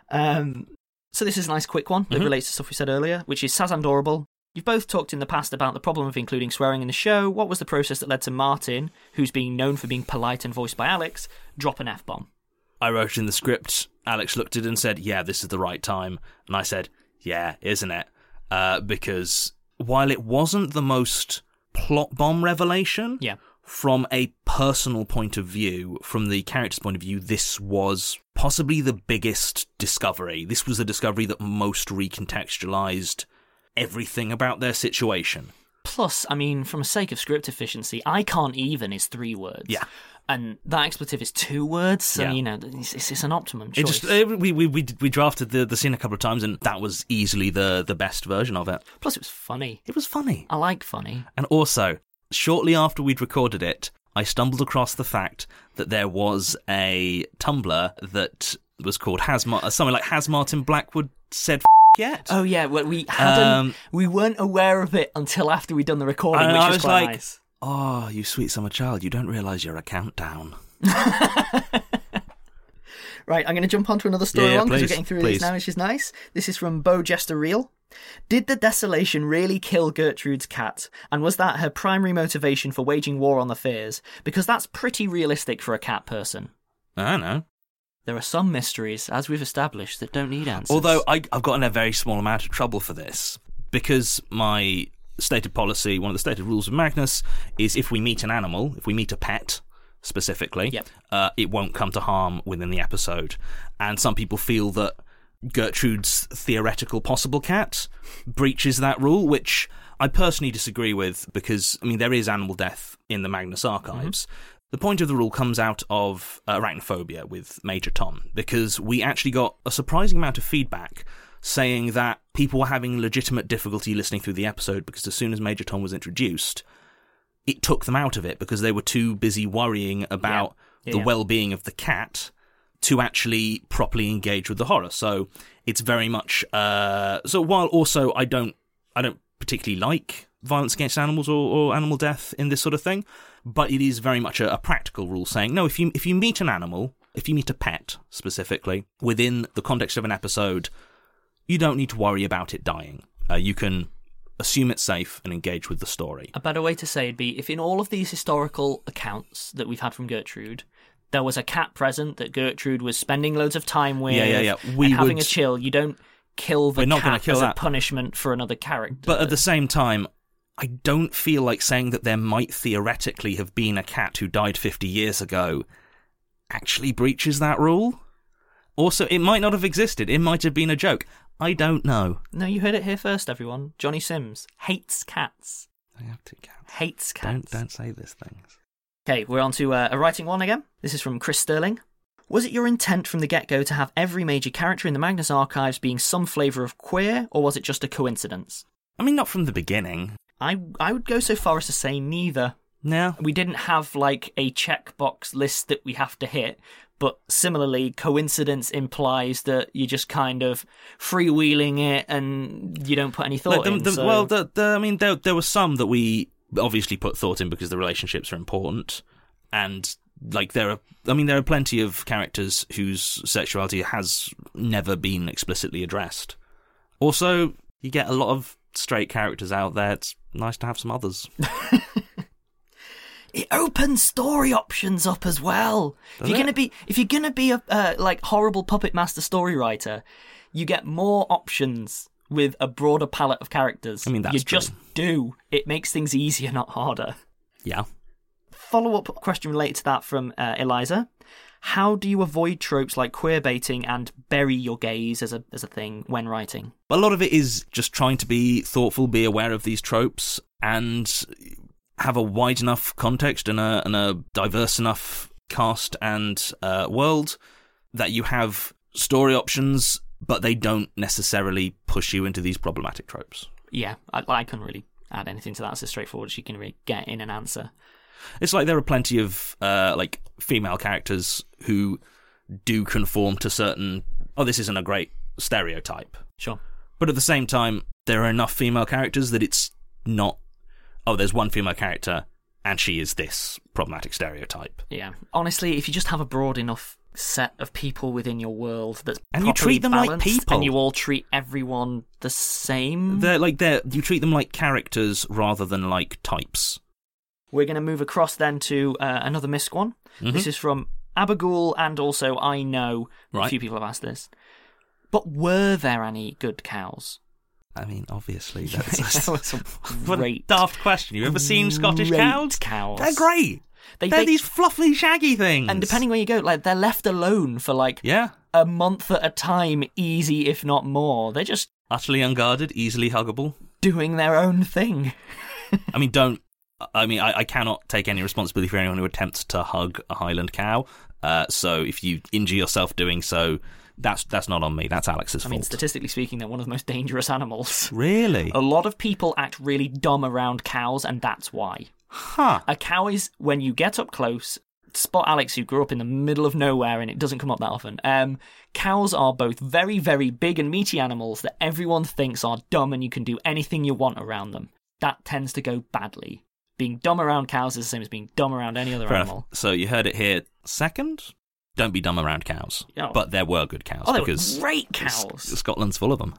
So this is a nice quick one that relates to stuff we said earlier, which is Sazan Dorable. You've both talked in the past about the problem of including swearing in the show. What was the process that led to Martin, who's being known for being polite and voiced by Alex, drop an F-bomb? I wrote in the script, Alex looked at it and said, yeah, this is the right time. And I said, yeah, isn't it? Because while it wasn't the most plot bomb revelation, from a personal point of view, from the character's point of view, this was possibly the biggest discovery. This was the discovery that most recontextualized everything about their situation. Plus, I mean, from a sake of script efficiency, I can't even is 3 words. Yeah. And that expletive is 2 words, and, you know, it's an optimum choice. We drafted the scene a couple of times, and that was easily the best version of it. Plus, it was funny. It was funny. I like funny. And also, shortly after we'd recorded it, I stumbled across the fact that there was a Tumblr that was called something like Has Martin Blackwood Said yet. Oh yeah, well, we hadn't. We weren't aware of it until after we'd done the recording, And which I was was quite like, nice. "Oh, you sweet summer child, you don't realise you're a countdown." Right, I'm going to jump onto another story Yeah, one because we're please, getting through please. these now, which is nice. This is from Bo Jester Reel. Did the desolation really kill Gertrude's cat? And was that her primary motivation for waging war on the Fears? Because that's pretty realistic for a cat person. I don't know. There are some mysteries, as we've established, that don't need answers. Although I've gotten a very small amount of trouble for this, because my stated policy, one of the stated rules of Magnus, is if we meet an animal, if we meet a pet specifically, Yep. It won't come to harm within the episode. And some people feel that Gertrude's theoretical possible cat breaches that rule, which I personally disagree with, because, I mean, there is animal death in the Magnus archives. The point of the rule comes out of arachnophobia with Major Tom, because we actually got a surprising amount of feedback saying that people were having legitimate difficulty listening through the episode because as soon as Major Tom was introduced, it took them out of it because they were too busy worrying about the well-being of the cat to actually properly engage with the horror. So it's very much... so while also I don't particularly like violence against animals or animal death in this sort of thing, but it is very much a practical rule saying, no, if you meet an animal, if you meet a pet specifically, within the context of an episode, you don't need to worry about it dying. You can assume it's safe and engage with the story. A better way to say it'd be, if in all of these historical accounts that we've had from Gertrude, there was a cat present that Gertrude was spending loads of time with and having a chill, you don't kill the cat as a punishment for another character. But at the same time, I don't feel like saying that there might theoretically have been a cat who died 50 years ago actually breaches that rule. Also, it might not have existed. It might have been a joke. I don't know. No, you heard it here first, everyone. Johnny Sims hates cats. I have 2 cats. Hates cats. Don't say these things. Okay, we're on to a writing one again. This is from Chris Sterling. Was it your intent from the get-go to have every major character in the Magnus archives being some flavour of queer, or was it just a coincidence? I mean, not from the beginning. I would go so far as to say neither. No. We didn't have, like, a checkbox list that we have to hit, but similarly, coincidence implies that you're just kind of freewheeling it and you don't put any thought in. So... Well, I mean, there were some that we obviously put thought in because the relationships are important, and like there are plenty of characters whose sexuality has never been explicitly addressed. Also, you get a lot of straight characters out there. It's nice to have some others. It opens story options up as well. If you're gonna be a like horrible puppet master story writer, you get more options with a broader palette of characters. I mean, that's true. Just do. It makes things easier, not harder. Yeah. Follow-up question related to that from Eliza. How do you avoid tropes like queerbaiting and bury your gaze as a thing when writing? A lot of it is just trying to be thoughtful, be aware of these tropes, and have a wide enough context and a diverse enough cast and world that you have story options, but they don't necessarily push you into these problematic tropes. Yeah, I couldn't really add anything to that. It's as straightforward as you can really get in an answer. It's like there are plenty of like female characters who do conform to certain, this isn't a great stereotype. Sure. But at the same time, there are enough female characters that it's not, there's one female character and she is this problematic stereotype. Yeah. Honestly, if you just have a broad enough set of people within your world that's and you treat them like people, and you all treat everyone the same, you treat them like characters rather than like types. We're going to move across then to another missed one. Mm-hmm. This is from Abigail, and also I know a few people have asked this. But were there any good cows? I mean, obviously, that's that was a great, daft question. You ever seen Scottish cows? They're great. They're these fluffy, shaggy things. And depending where you go, like they're left alone for like a month at a time, easy if not more. They're just utterly unguarded, easily huggable, doing their own thing. I cannot take any responsibility for anyone who attempts to hug a Highland cow. So if you injure yourself doing so, that's not on me. That's Alex's fault. I mean, statistically speaking, they're one of the most dangerous animals. Really? A lot of people act really dumb around cows, and that's why. Huh. A cow is, when you get up close, spot Alex, who grew up in the middle of nowhere, and it doesn't come up that often. Cows are both very, very big and meaty animals that everyone thinks are dumb and you can do anything you want around them. That tends to go badly. Being dumb around cows is the same as being dumb around any other animal. So you heard it here second. Don't be dumb around cows. Oh. But there were good cows. Oh, they because were great cows. Scotland's full of them.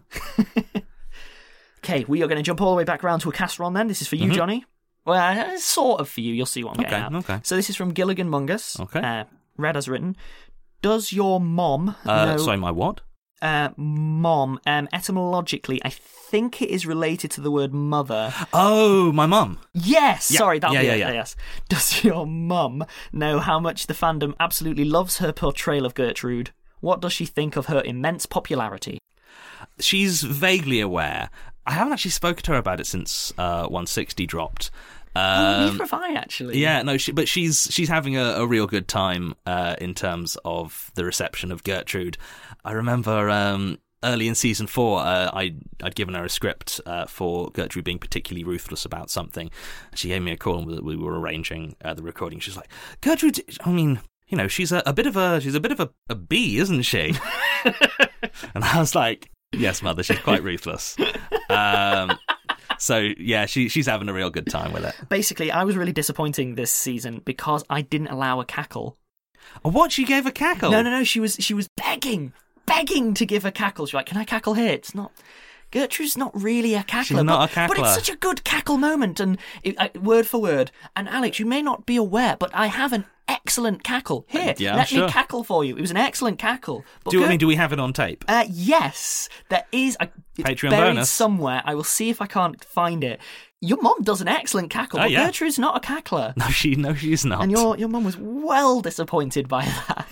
Okay, we are going to jump all the way back around to a Castron then. This is for you, Johnny. Well, sort of for you. You'll see what I'm getting at. Okay. So this is from Gilligan Mungus. Okay. Read as written. Does your mom know... Sorry, my what? Mom. Etymologically, I think it is related to the word mother. Oh, my mum. Yes! Yeah. Sorry, that'll be it. Yeah. Yes. Does your mum know how much the fandom absolutely loves her portrayal of Gertrude? What does she think of her immense popularity? She's vaguely aware. I haven't actually spoken to her about it since 160 dropped. Neither have I, actually. Yeah, no, but she's having a real good time in terms of the reception of Gertrude. I remember early in season 4, I'd given her a script for Gertrude being particularly ruthless about something. She gave me a call and we were arranging the recording. She's like, Gertrude, I mean, you know, she's a bit of a bee, isn't she? And I was like, yes, mother, she's quite ruthless. So, yeah, she's having a real good time with it. Basically, I was really disappointing this season because I didn't allow a cackle. What? She gave a cackle? No. She was begging to give a cackle. She's like, can I cackle here? It's not... Gertrude's not really a cackler. She's not a cackler. But it's such a good cackle moment, and word for word. And Alex, you may not be aware, but I have an excellent cackle. Here, let me cackle for you. It was an excellent cackle. But do we have it on tape? Yes, there is. It's Patreon buried bonus somewhere. I will see if I can't find it. Your mum does an excellent cackle, but Gertrude's not a cackler. No, she's not. And your mum was well disappointed by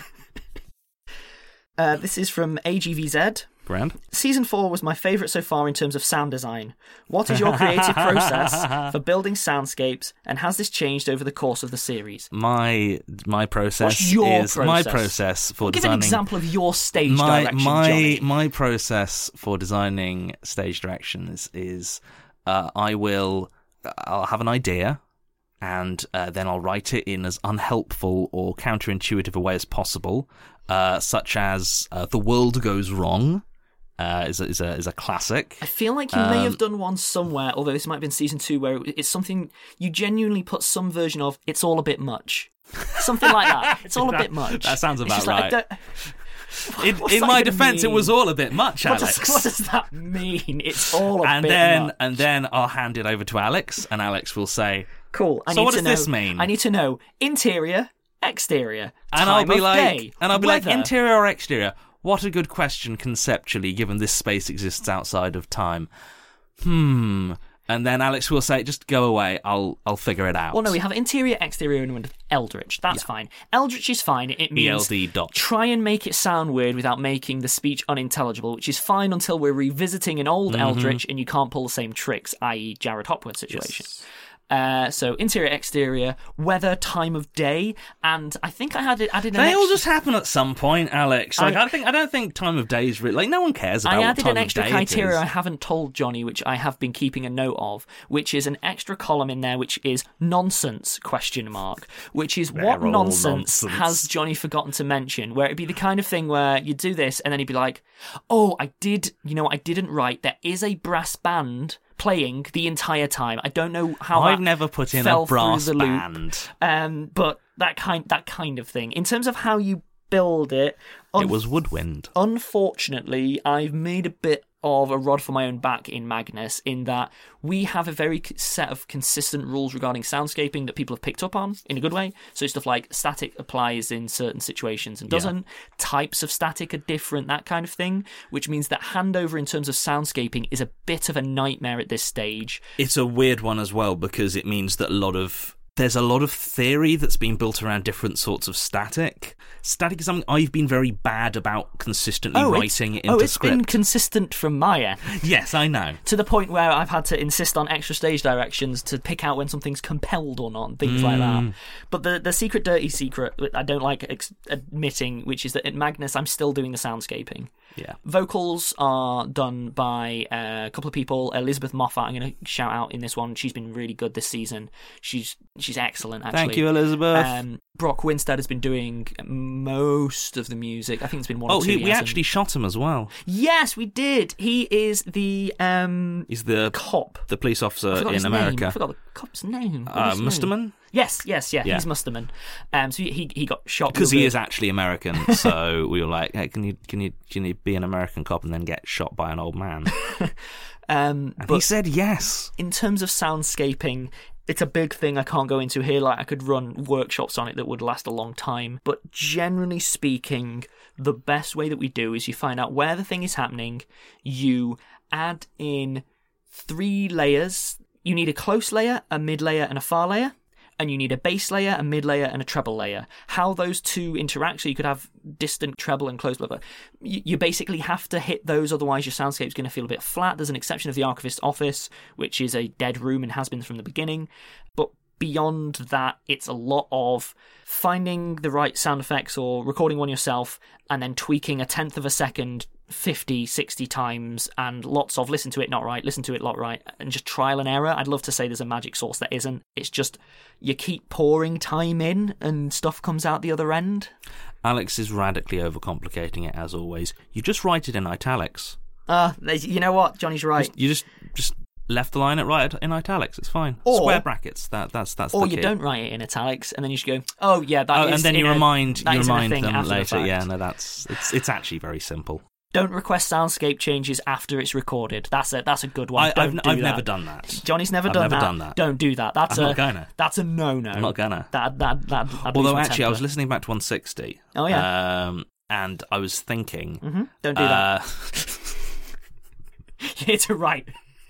that. This is from AGVZ. Grand. Season 4 was my favourite so far in terms of sound design. What is your creative process for building soundscapes, and has this changed over the course of the series? My process What's your is process? my process for Give designing. Give an example of your stage direction, Johnny. My process for designing stage directions is I'll have an idea, and then I'll write it in as unhelpful or counterintuitive a way as possible, such as the world goes wrong. Is a classic. I feel like you may have done one somewhere, although this might have been season 2, where it's something you genuinely put some version of. It's all a bit much, something like that. It's all a bit much. That sounds about right. Like, in my defence, it was all a bit much, Alex. What does that mean? It's all a bit much. And then I'll hand it over to Alex, and Alex will say, "Cool. So what does this mean? I need to know interior, exterior, and I'll be like, weather. interior or exterior. What a good question conceptually, given this space exists outside of time. And then Alex will say, just go away, I'll figure it out. Well, no, we have interior, exterior, and eldritch. That's fine. Eldritch is fine. It means ELD. Try and make it sound weird without making the speech unintelligible, which is fine until we're revisiting an old eldritch and you can't pull the same tricks, i.e. Jared Hopwood situation. Yes. So interior, exterior, weather, time of day, and I think I added an They all just happen at some point, Alex. Like I don't think time of day is really, like, no one cares about what time of day it is. I added an extra criteria I haven't told Johnny, which I have been keeping a note of, which is an extra column in there, which is nonsense ? Which is what nonsense has Johnny forgotten to mention? Where it'd be the kind of thing where you do this and then he'd be like, "Oh, I didn't write. There is a brass band playing the entire time. I don't know how I've never put in a brass band. But that kind of thing. In terms of how you build it, it was woodwind. Unfortunately, I've made a bit of a rod for my own back in Magnus, in that we have a very set of consistent rules regarding soundscaping that people have picked up on in a good way. So stuff like static applies in certain situations and doesn't. Types of static are different, that kind of thing, which means that handover in terms of soundscaping is a bit of a nightmare at this stage. It's a weird one as well, because it means that there's a lot of theory that's been built around different sorts of static. Static is something I've been very bad about consistently writing into it's script. Been consistent from my end. Yes, I know. To the point where I've had to insist on extra stage directions to pick out when something's compelled or not, and things like that. But the secret dirty secret that I don't like admitting, which is that at Magnus I'm still doing the soundscaping. Yeah. Vocals are done by a couple of people. Elizabeth Moffat, I'm going to shout out in this one. She's been really good this season. She's which is excellent, actually. Thank you, Elizabeth. Brock Winstead has been doing most of the music. I think it's been one or two. We actually shot him as well. Yes, we did. He is the he's the cop, the police officer in America. I forgot the cop's name. Musterman. Yes, he's Musterman. So he got shot because he is actually American. So we were like, hey, can you be an American cop and then get shot by an old man? And he said yes. In terms of soundscaping, it's a big thing I can't go into here. Like, I could run workshops on it that would last a long time. But generally speaking, the best way that we do is you find out where the thing is happening. You add in 3 layers. You need a close layer, a mid layer, and a far layer. And you need a bass layer, a mid layer, and a treble layer. How those two interact, so you could have distant treble and close level. You basically have to hit those, otherwise your soundscape's going to feel a bit flat. There's an exception of the Archivist's Office, which is a dead room and has been from the beginning. But beyond that, it's a lot of finding the right sound effects or recording one yourself and then tweaking 1/10 of a second 50, 60 times, and lots of listen to it, not right, listen to it, not right, and just trial and error. I'd love to say there's a magic sauce that isn't. It's just you keep pouring time in and stuff comes out the other end. Alex is radically overcomplicating it, as always. You just write it in italics. You know what? Johnny's right. You just left the line in italics. It's fine. Or, square brackets. That's or the you key. don't write it in italics, and then you should go, oh yeah, that is. And then you remind them later. The yeah, no, it's actually very simple. Don't request soundscape changes after it's recorded. That's a good one. I've never done that. Johnny's never done that. Don't do that. I'm not gonna. That's a no-no. I'm not gonna. Although actually, I was listening back to 160. Oh yeah. And I was thinking. Mm-hmm. Don't do that. It's a right.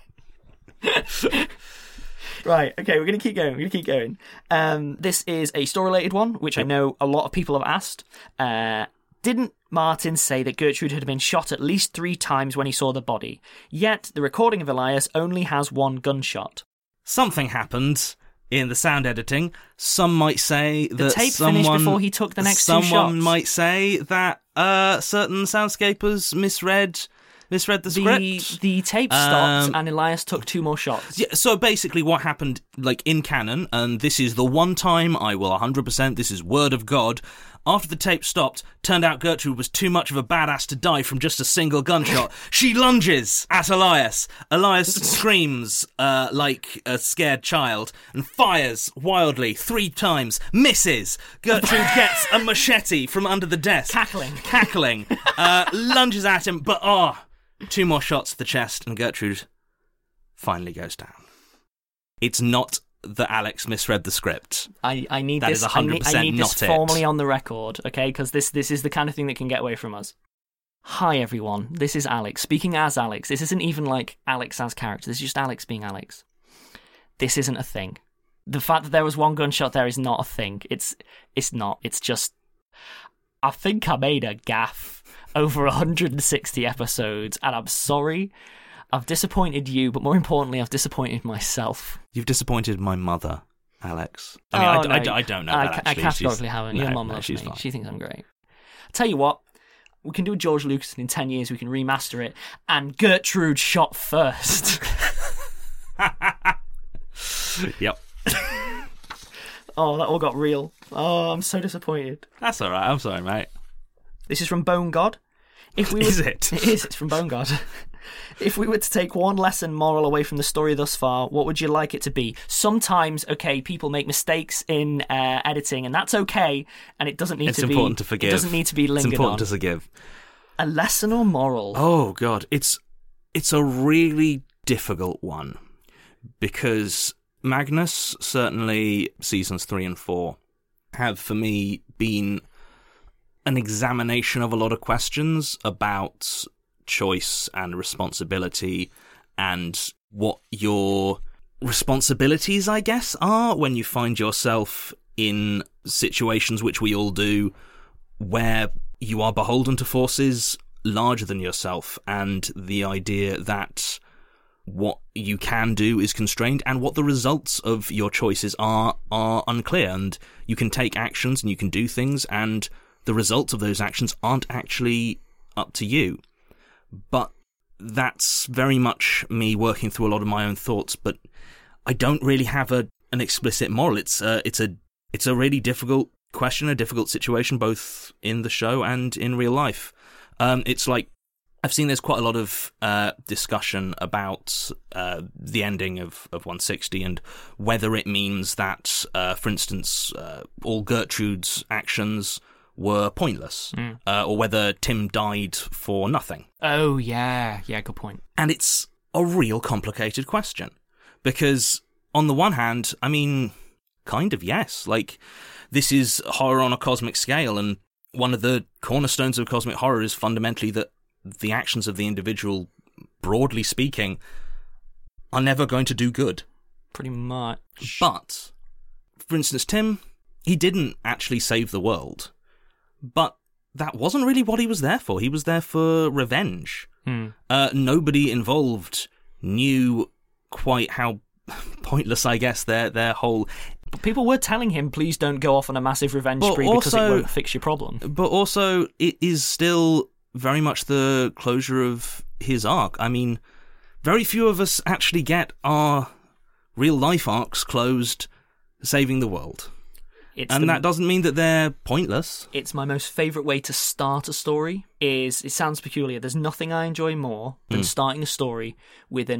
Right, okay, we're going to keep going. This is a store-related one, which I know a lot of people have asked. Didn't Martin say that Gertrude had been shot at least 3 times when he saw the body? Yet, the recording of Elias only has 1 gunshot. Something happened in the sound editing. Some might say that the tape finished before he took the next 2 shots. Someone might say that certain soundscapers misread the script. The tape stopped and Elias took 2 more shots. Yeah, so basically what happened, like in canon, and this is the one time I will 100%, this is word of God, after the tape stopped, turned out Gertrude was too much of a badass to die from just a single gunshot. She lunges at Elias. Elias screams like a scared child and fires wildly 3 times. Misses. Gertrude gets a machete from under the desk. Cackling. Lunges at him, but 2 more shots to the chest, and Gertrude finally goes down. It's not that Alex misread the script. I need that this. Is 100% I need not this formally on the record, okay? Because this is the kind of thing that can get away from us. Hi everyone, this is Alex speaking as Alex. This isn't even like Alex as character. This is just Alex being Alex. This isn't a thing. The fact that there was 1 gunshot there is not a thing. It's not. It's just. I think I made a gaffe over 160 episodes, and I'm sorry. I've disappointed you, but more importantly, I've disappointed myself. You've disappointed my mother, Alex. I mean, I don't know that, actually. I categorically haven't. Your mum loves me. Fine. She thinks I'm great. I'll tell you what, we can do a George Lucas, and in 10 years we can remaster it, and Gertrude shot first. Yep. Oh, that all got real. Oh, I'm so disappointed. That's all right. I'm sorry, mate. This is from Bone God. Is it? It is. It's from Bone God. If we were to take one lesson moral away from the story thus far, what would you like it to be? Sometimes, okay, people make mistakes in editing, and that's okay, and it doesn't need to be... It's important to forgive. It doesn't need to be lingered on. It's important to forgive. A lesson or moral? Oh, God. It's a really difficult one, because Magnus, certainly seasons 3 and 4, have, for me, been an examination of a lot of questions about choice and responsibility and what your responsibilities, I guess, are when you find yourself in situations, which we all do, where you are beholden to forces larger than yourself, and the idea that what you can do is constrained and what the results of your choices are unclear, and you can take actions and you can do things and the results of those actions aren't actually up to you. But that's very much me working through a lot of my own thoughts, but I don't really have a an explicit moral. It's a really difficult question, a difficult situation, both in the show and in real life. It's like, I've seen there's quite a lot of discussion about the ending of 160 and whether it means that, for instance, all Gertrude's actions were pointless, or whether Tim died for nothing. Oh, yeah, good point. And it's a real complicated question, because on the one hand, I mean, kind of yes, like, this is horror on a cosmic scale, and one of the cornerstones of cosmic horror is fundamentally that the actions of the individual, broadly speaking, are never going to do good. Pretty much. But, for instance, Tim, he didn't actually save the world, but that wasn't really what he was there for. He was there for revenge. Nobody involved knew quite how pointless, I guess, their whole... But people were telling him, please don't go off on a massive revenge spree because it won't fix your problem. But also, it is still very much the closure of his arc. I mean, very few of us actually get our real-life arcs closed saving the world. That doesn't mean that they're pointless. It's my most favourite way to start a story. It sounds peculiar. There's nothing I enjoy more than starting a story with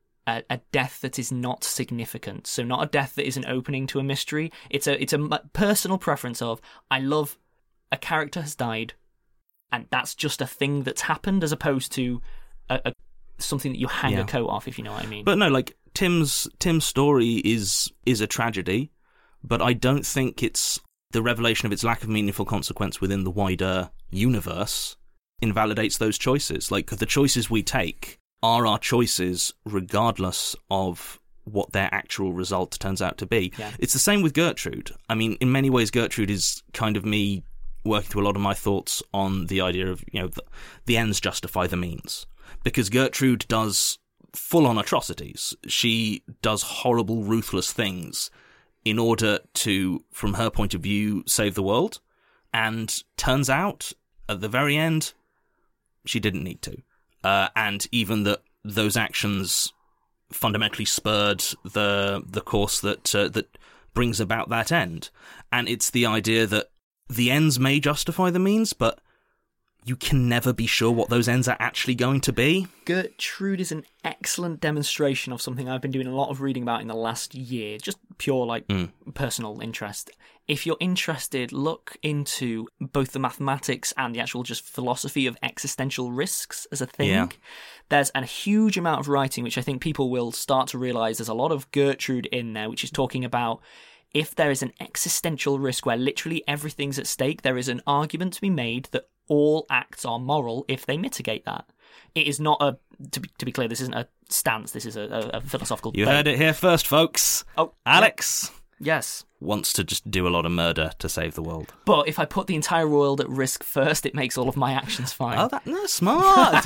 a death that is not significant. So not a death that is an opening to a mystery. It's a personal preference of, I love a character has died, and that's just a thing that's happened, as opposed to something that you hang a coat off, if you know what I mean. But no, like, Tim's story is a tragedy, but I don't think it's the revelation of its lack of meaningful consequence within the wider universe invalidates those choices. Like, the choices we take are our choices regardless of what their actual result turns out to be. Yeah. It's the same with Gertrude. I mean, in many ways, Gertrude is kind of me working through a lot of my thoughts on the idea of, the ends justify the means. Because Gertrude does full-on atrocities. She does horrible, ruthless things in order to, from her point of view, save the world. And turns out, at the very end, she didn't need to. And even that those actions fundamentally spurred the course that brings about that end. And it's the idea that the ends may justify the means, but you can never be sure what those ends are actually going to be. Gertrude is an excellent demonstration of something I've been doing a lot of reading about in the last year, just pure personal interest. If you're interested, look into both the mathematics and the actual just philosophy of existential risks as a thing. Yeah. There's a huge amount of writing, which I think people will start to realise there's a lot of Gertrude in there, which is talking about if there is an existential risk where literally everything's at stake, there is an argument to be made that all acts are moral if they mitigate that. It is not to be clear, this isn't a stance, this is a philosophical debate. You heard it here first, folks. Oh, Alex. Yes. Wants to just do a lot of murder to save the world. But if I put the entire world at risk first, it makes all of my actions fine. Oh, that's smart.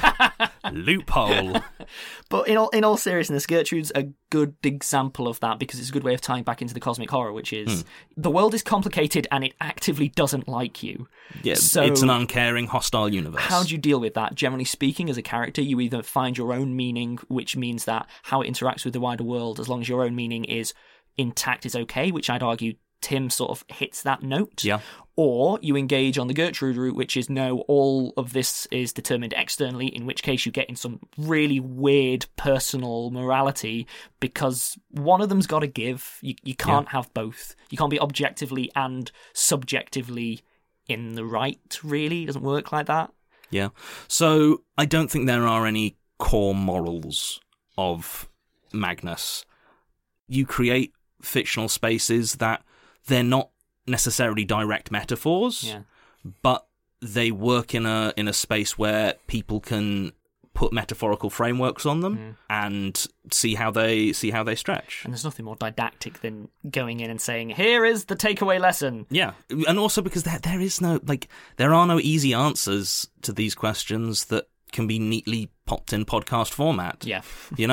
Loophole. But in all seriousness, Gertrude's a good example of that, because it's a good way of tying back into the cosmic horror, which is the world is complicated and it actively doesn't like you. Yeah, so it's an uncaring, hostile universe. How do you deal with that? Generally speaking, as a character, you either find your own meaning, which means that how it interacts with the wider world, as long as your own meaning is intact, is okay, which I'd argue Tim sort of hits that note. Yeah. Or you engage on the Gertrude route, which is no, all of this is determined externally, in which case you get in some really weird personal morality, because one of them's got to give. You can't have both. You can't be objectively and subjectively in the right, really. It doesn't work like that. Yeah. So I don't think there are any core morals of Magnus. You create fictional spaces that they're not necessarily direct metaphors, but they work in a space where people can put metaphorical frameworks on them and see how they stretch. And there's nothing more didactic than going in and saying, "Here is the takeaway lesson." Yeah, and also because there is no there are no easy answers to these questions that can be neatly popped in podcast format. Yeah,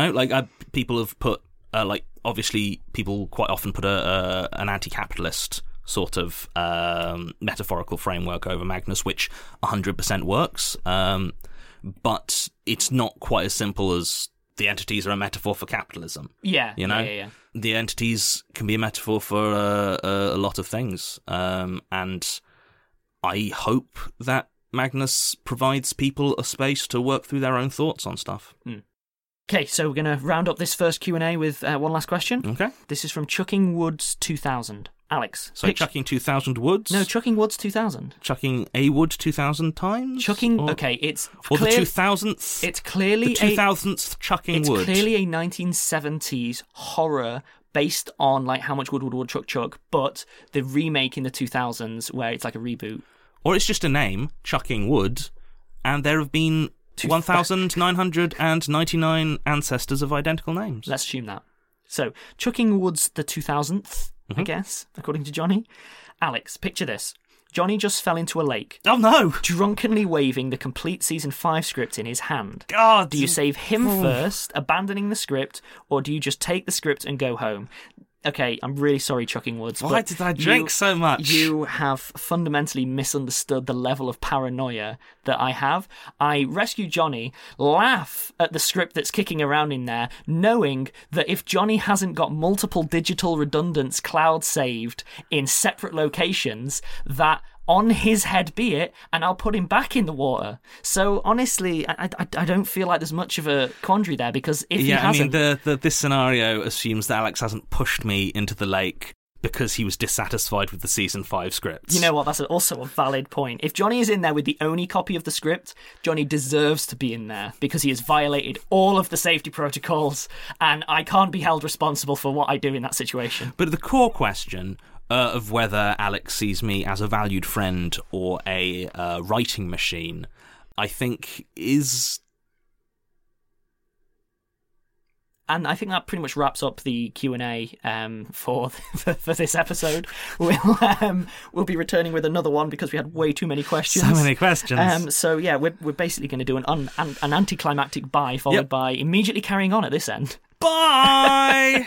people have put obviously people quite often put an anti-capitalist sort of metaphorical framework over Magnus, which 100% works, but it's not quite as simple as the entities are a metaphor for capitalism. Yeah, you know. Yeah. the entities can be a metaphor for a lot of things. And I hope that Magnus provides people a space to work through their own thoughts on stuff. Okay, so we're going to round up this first Q&A with one last question. Okay. This is from Chucking Woods 2000. Alex. So chucking 2,000 woods? No, Chucking Woods 2000. Chucking a wood 2,000 times? Okay, it's... Or the 2,000th? It's clearly the 2,000th chucking wood. It's clearly a 1970s horror based on like How Much Wood Would Woodchuck Chuck, but the remake in the 2000s where it's like a reboot. Or it's just a name, Chucking Wood, and there have been 1,999 ancestors of identical names. Let's assume that. So, Chucking Woods the 2000th, I guess, according to Johnny. Alex, picture this. Johnny just fell into a lake. Oh no! Drunkenly waving the complete Season 5 script in his hand. God! Do you save him first, abandoning the script, or do you just take the script and go home? Okay, I'm really sorry, Chucking Woods. Why did I drink so much? You have fundamentally misunderstood the level of paranoia that I have. I rescue Johnny, laugh at the script that's kicking around in there, knowing that if Johnny hasn't got multiple digital redundants cloud saved in separate locations, that on his head be it, and I'll put him back in the water. So honestly, I don't feel like there's much of a quandary there, because if he hasn't... I mean, this scenario assumes that Alex hasn't pushed me into the lake because he was dissatisfied with the Season 5 script. You know what, that's also a valid point. If Johnny is in there with the only copy of the script, Johnny deserves to be in there, because he has violated all of the safety protocols, and I can't be held responsible for what I do in that situation. But the core question... of whether Alex sees me as a valued friend or a writing machine, I think is... And I think that pretty much wraps up the Q&A for this episode. We'll be returning with another one because we had way too many questions. So many questions. So yeah, we're basically going to do an anticlimactic bye, followed by immediately carrying on at this end. Bye!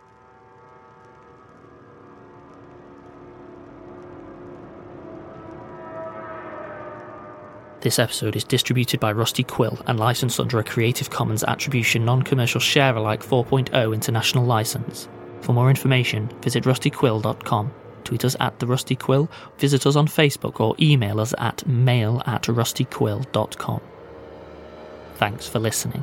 This episode is distributed by Rusty Quill and licensed under a Creative Commons Attribution Non-Commercial Share-alike 4.0 international license. For more information, visit rustyquill.com, tweet us at @TheRustyQuill, visit us on Facebook, or email us at mail@rustyquill.com. Thanks for listening.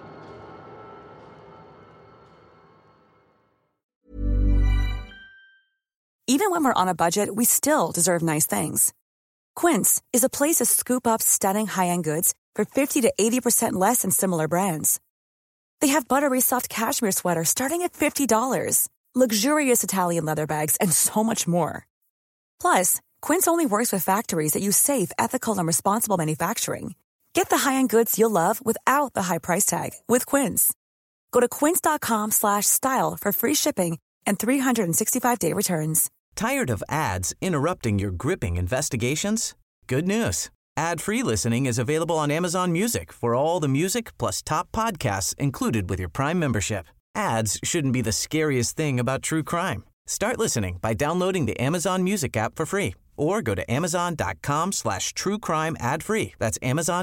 Even when we're on a budget, we still deserve nice things. Quince is a place to scoop up stunning high-end goods for 50 to 80% less than similar brands. They have buttery soft cashmere sweaters starting at $50, luxurious Italian leather bags, and so much more. Plus, Quince only works with factories that use safe, ethical, and responsible manufacturing. Get the high-end goods you'll love without the high price tag with Quince. Go to quince.com/style for free shipping and 365-day returns. Tired of ads interrupting your gripping investigations? Good news. Ad-free listening is available on Amazon Music for all the music plus top podcasts included with your Prime membership. Ads shouldn't be the scariest thing about true crime. Start listening by downloading the Amazon Music app for free or go to amazon.com/truecrime ad-free. That's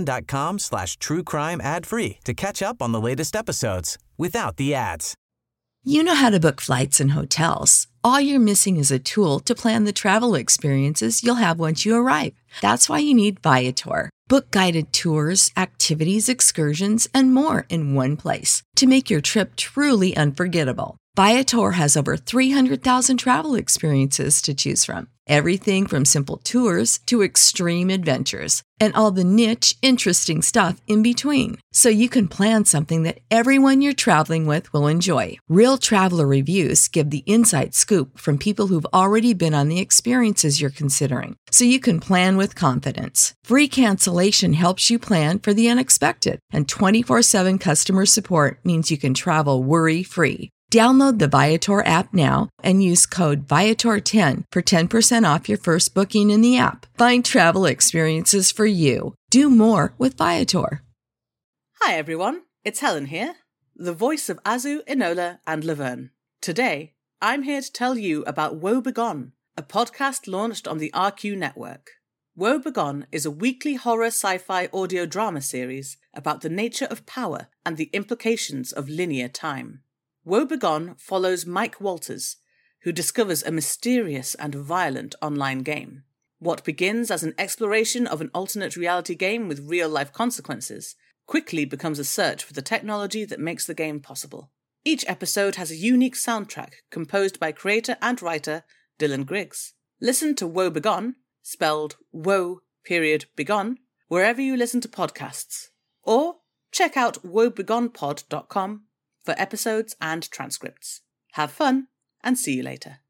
amazon.com/truecrime ad-free to catch up on the latest episodes without the ads. You know how to book flights and hotels. All you're missing is a tool to plan the travel experiences you'll have once you arrive. That's why you need Viator. Book guided tours, activities, excursions, and more in one place to make your trip truly unforgettable. Viator has over 300,000 travel experiences to choose from. Everything from simple tours to extreme adventures and all the niche, interesting stuff in between. So you can plan something that everyone you're traveling with will enjoy. Real traveler reviews give the inside scoop from people who've already been on the experiences you're considering. So you can plan with confidence. Free cancellation helps you plan for the unexpected. And 24/7 customer support means you can travel worry-free. Download the Viator app now and use code Viator10 for 10% off your first booking in the app. Find travel experiences for you. Do more with Viator. Hi everyone, it's Helen here, the voice of Azu, Enola and Laverne. Today, I'm here to tell you about Woe Begone, a podcast launched on the RQ network. Woe Begone is a weekly horror sci-fi audio drama series about the nature of power and the implications of linear time. Woe Begone follows Mike Walters, who discovers a mysterious and violent online game. What begins as an exploration of an alternate reality game with real-life consequences quickly becomes a search for the technology that makes the game possible. Each episode has a unique soundtrack composed by creator and writer Dylan Griggs. Listen to Woe Begone, spelled woe.begone, wherever you listen to podcasts. Or check out woebegonepod.com for episodes and transcripts. Have fun, and see you later.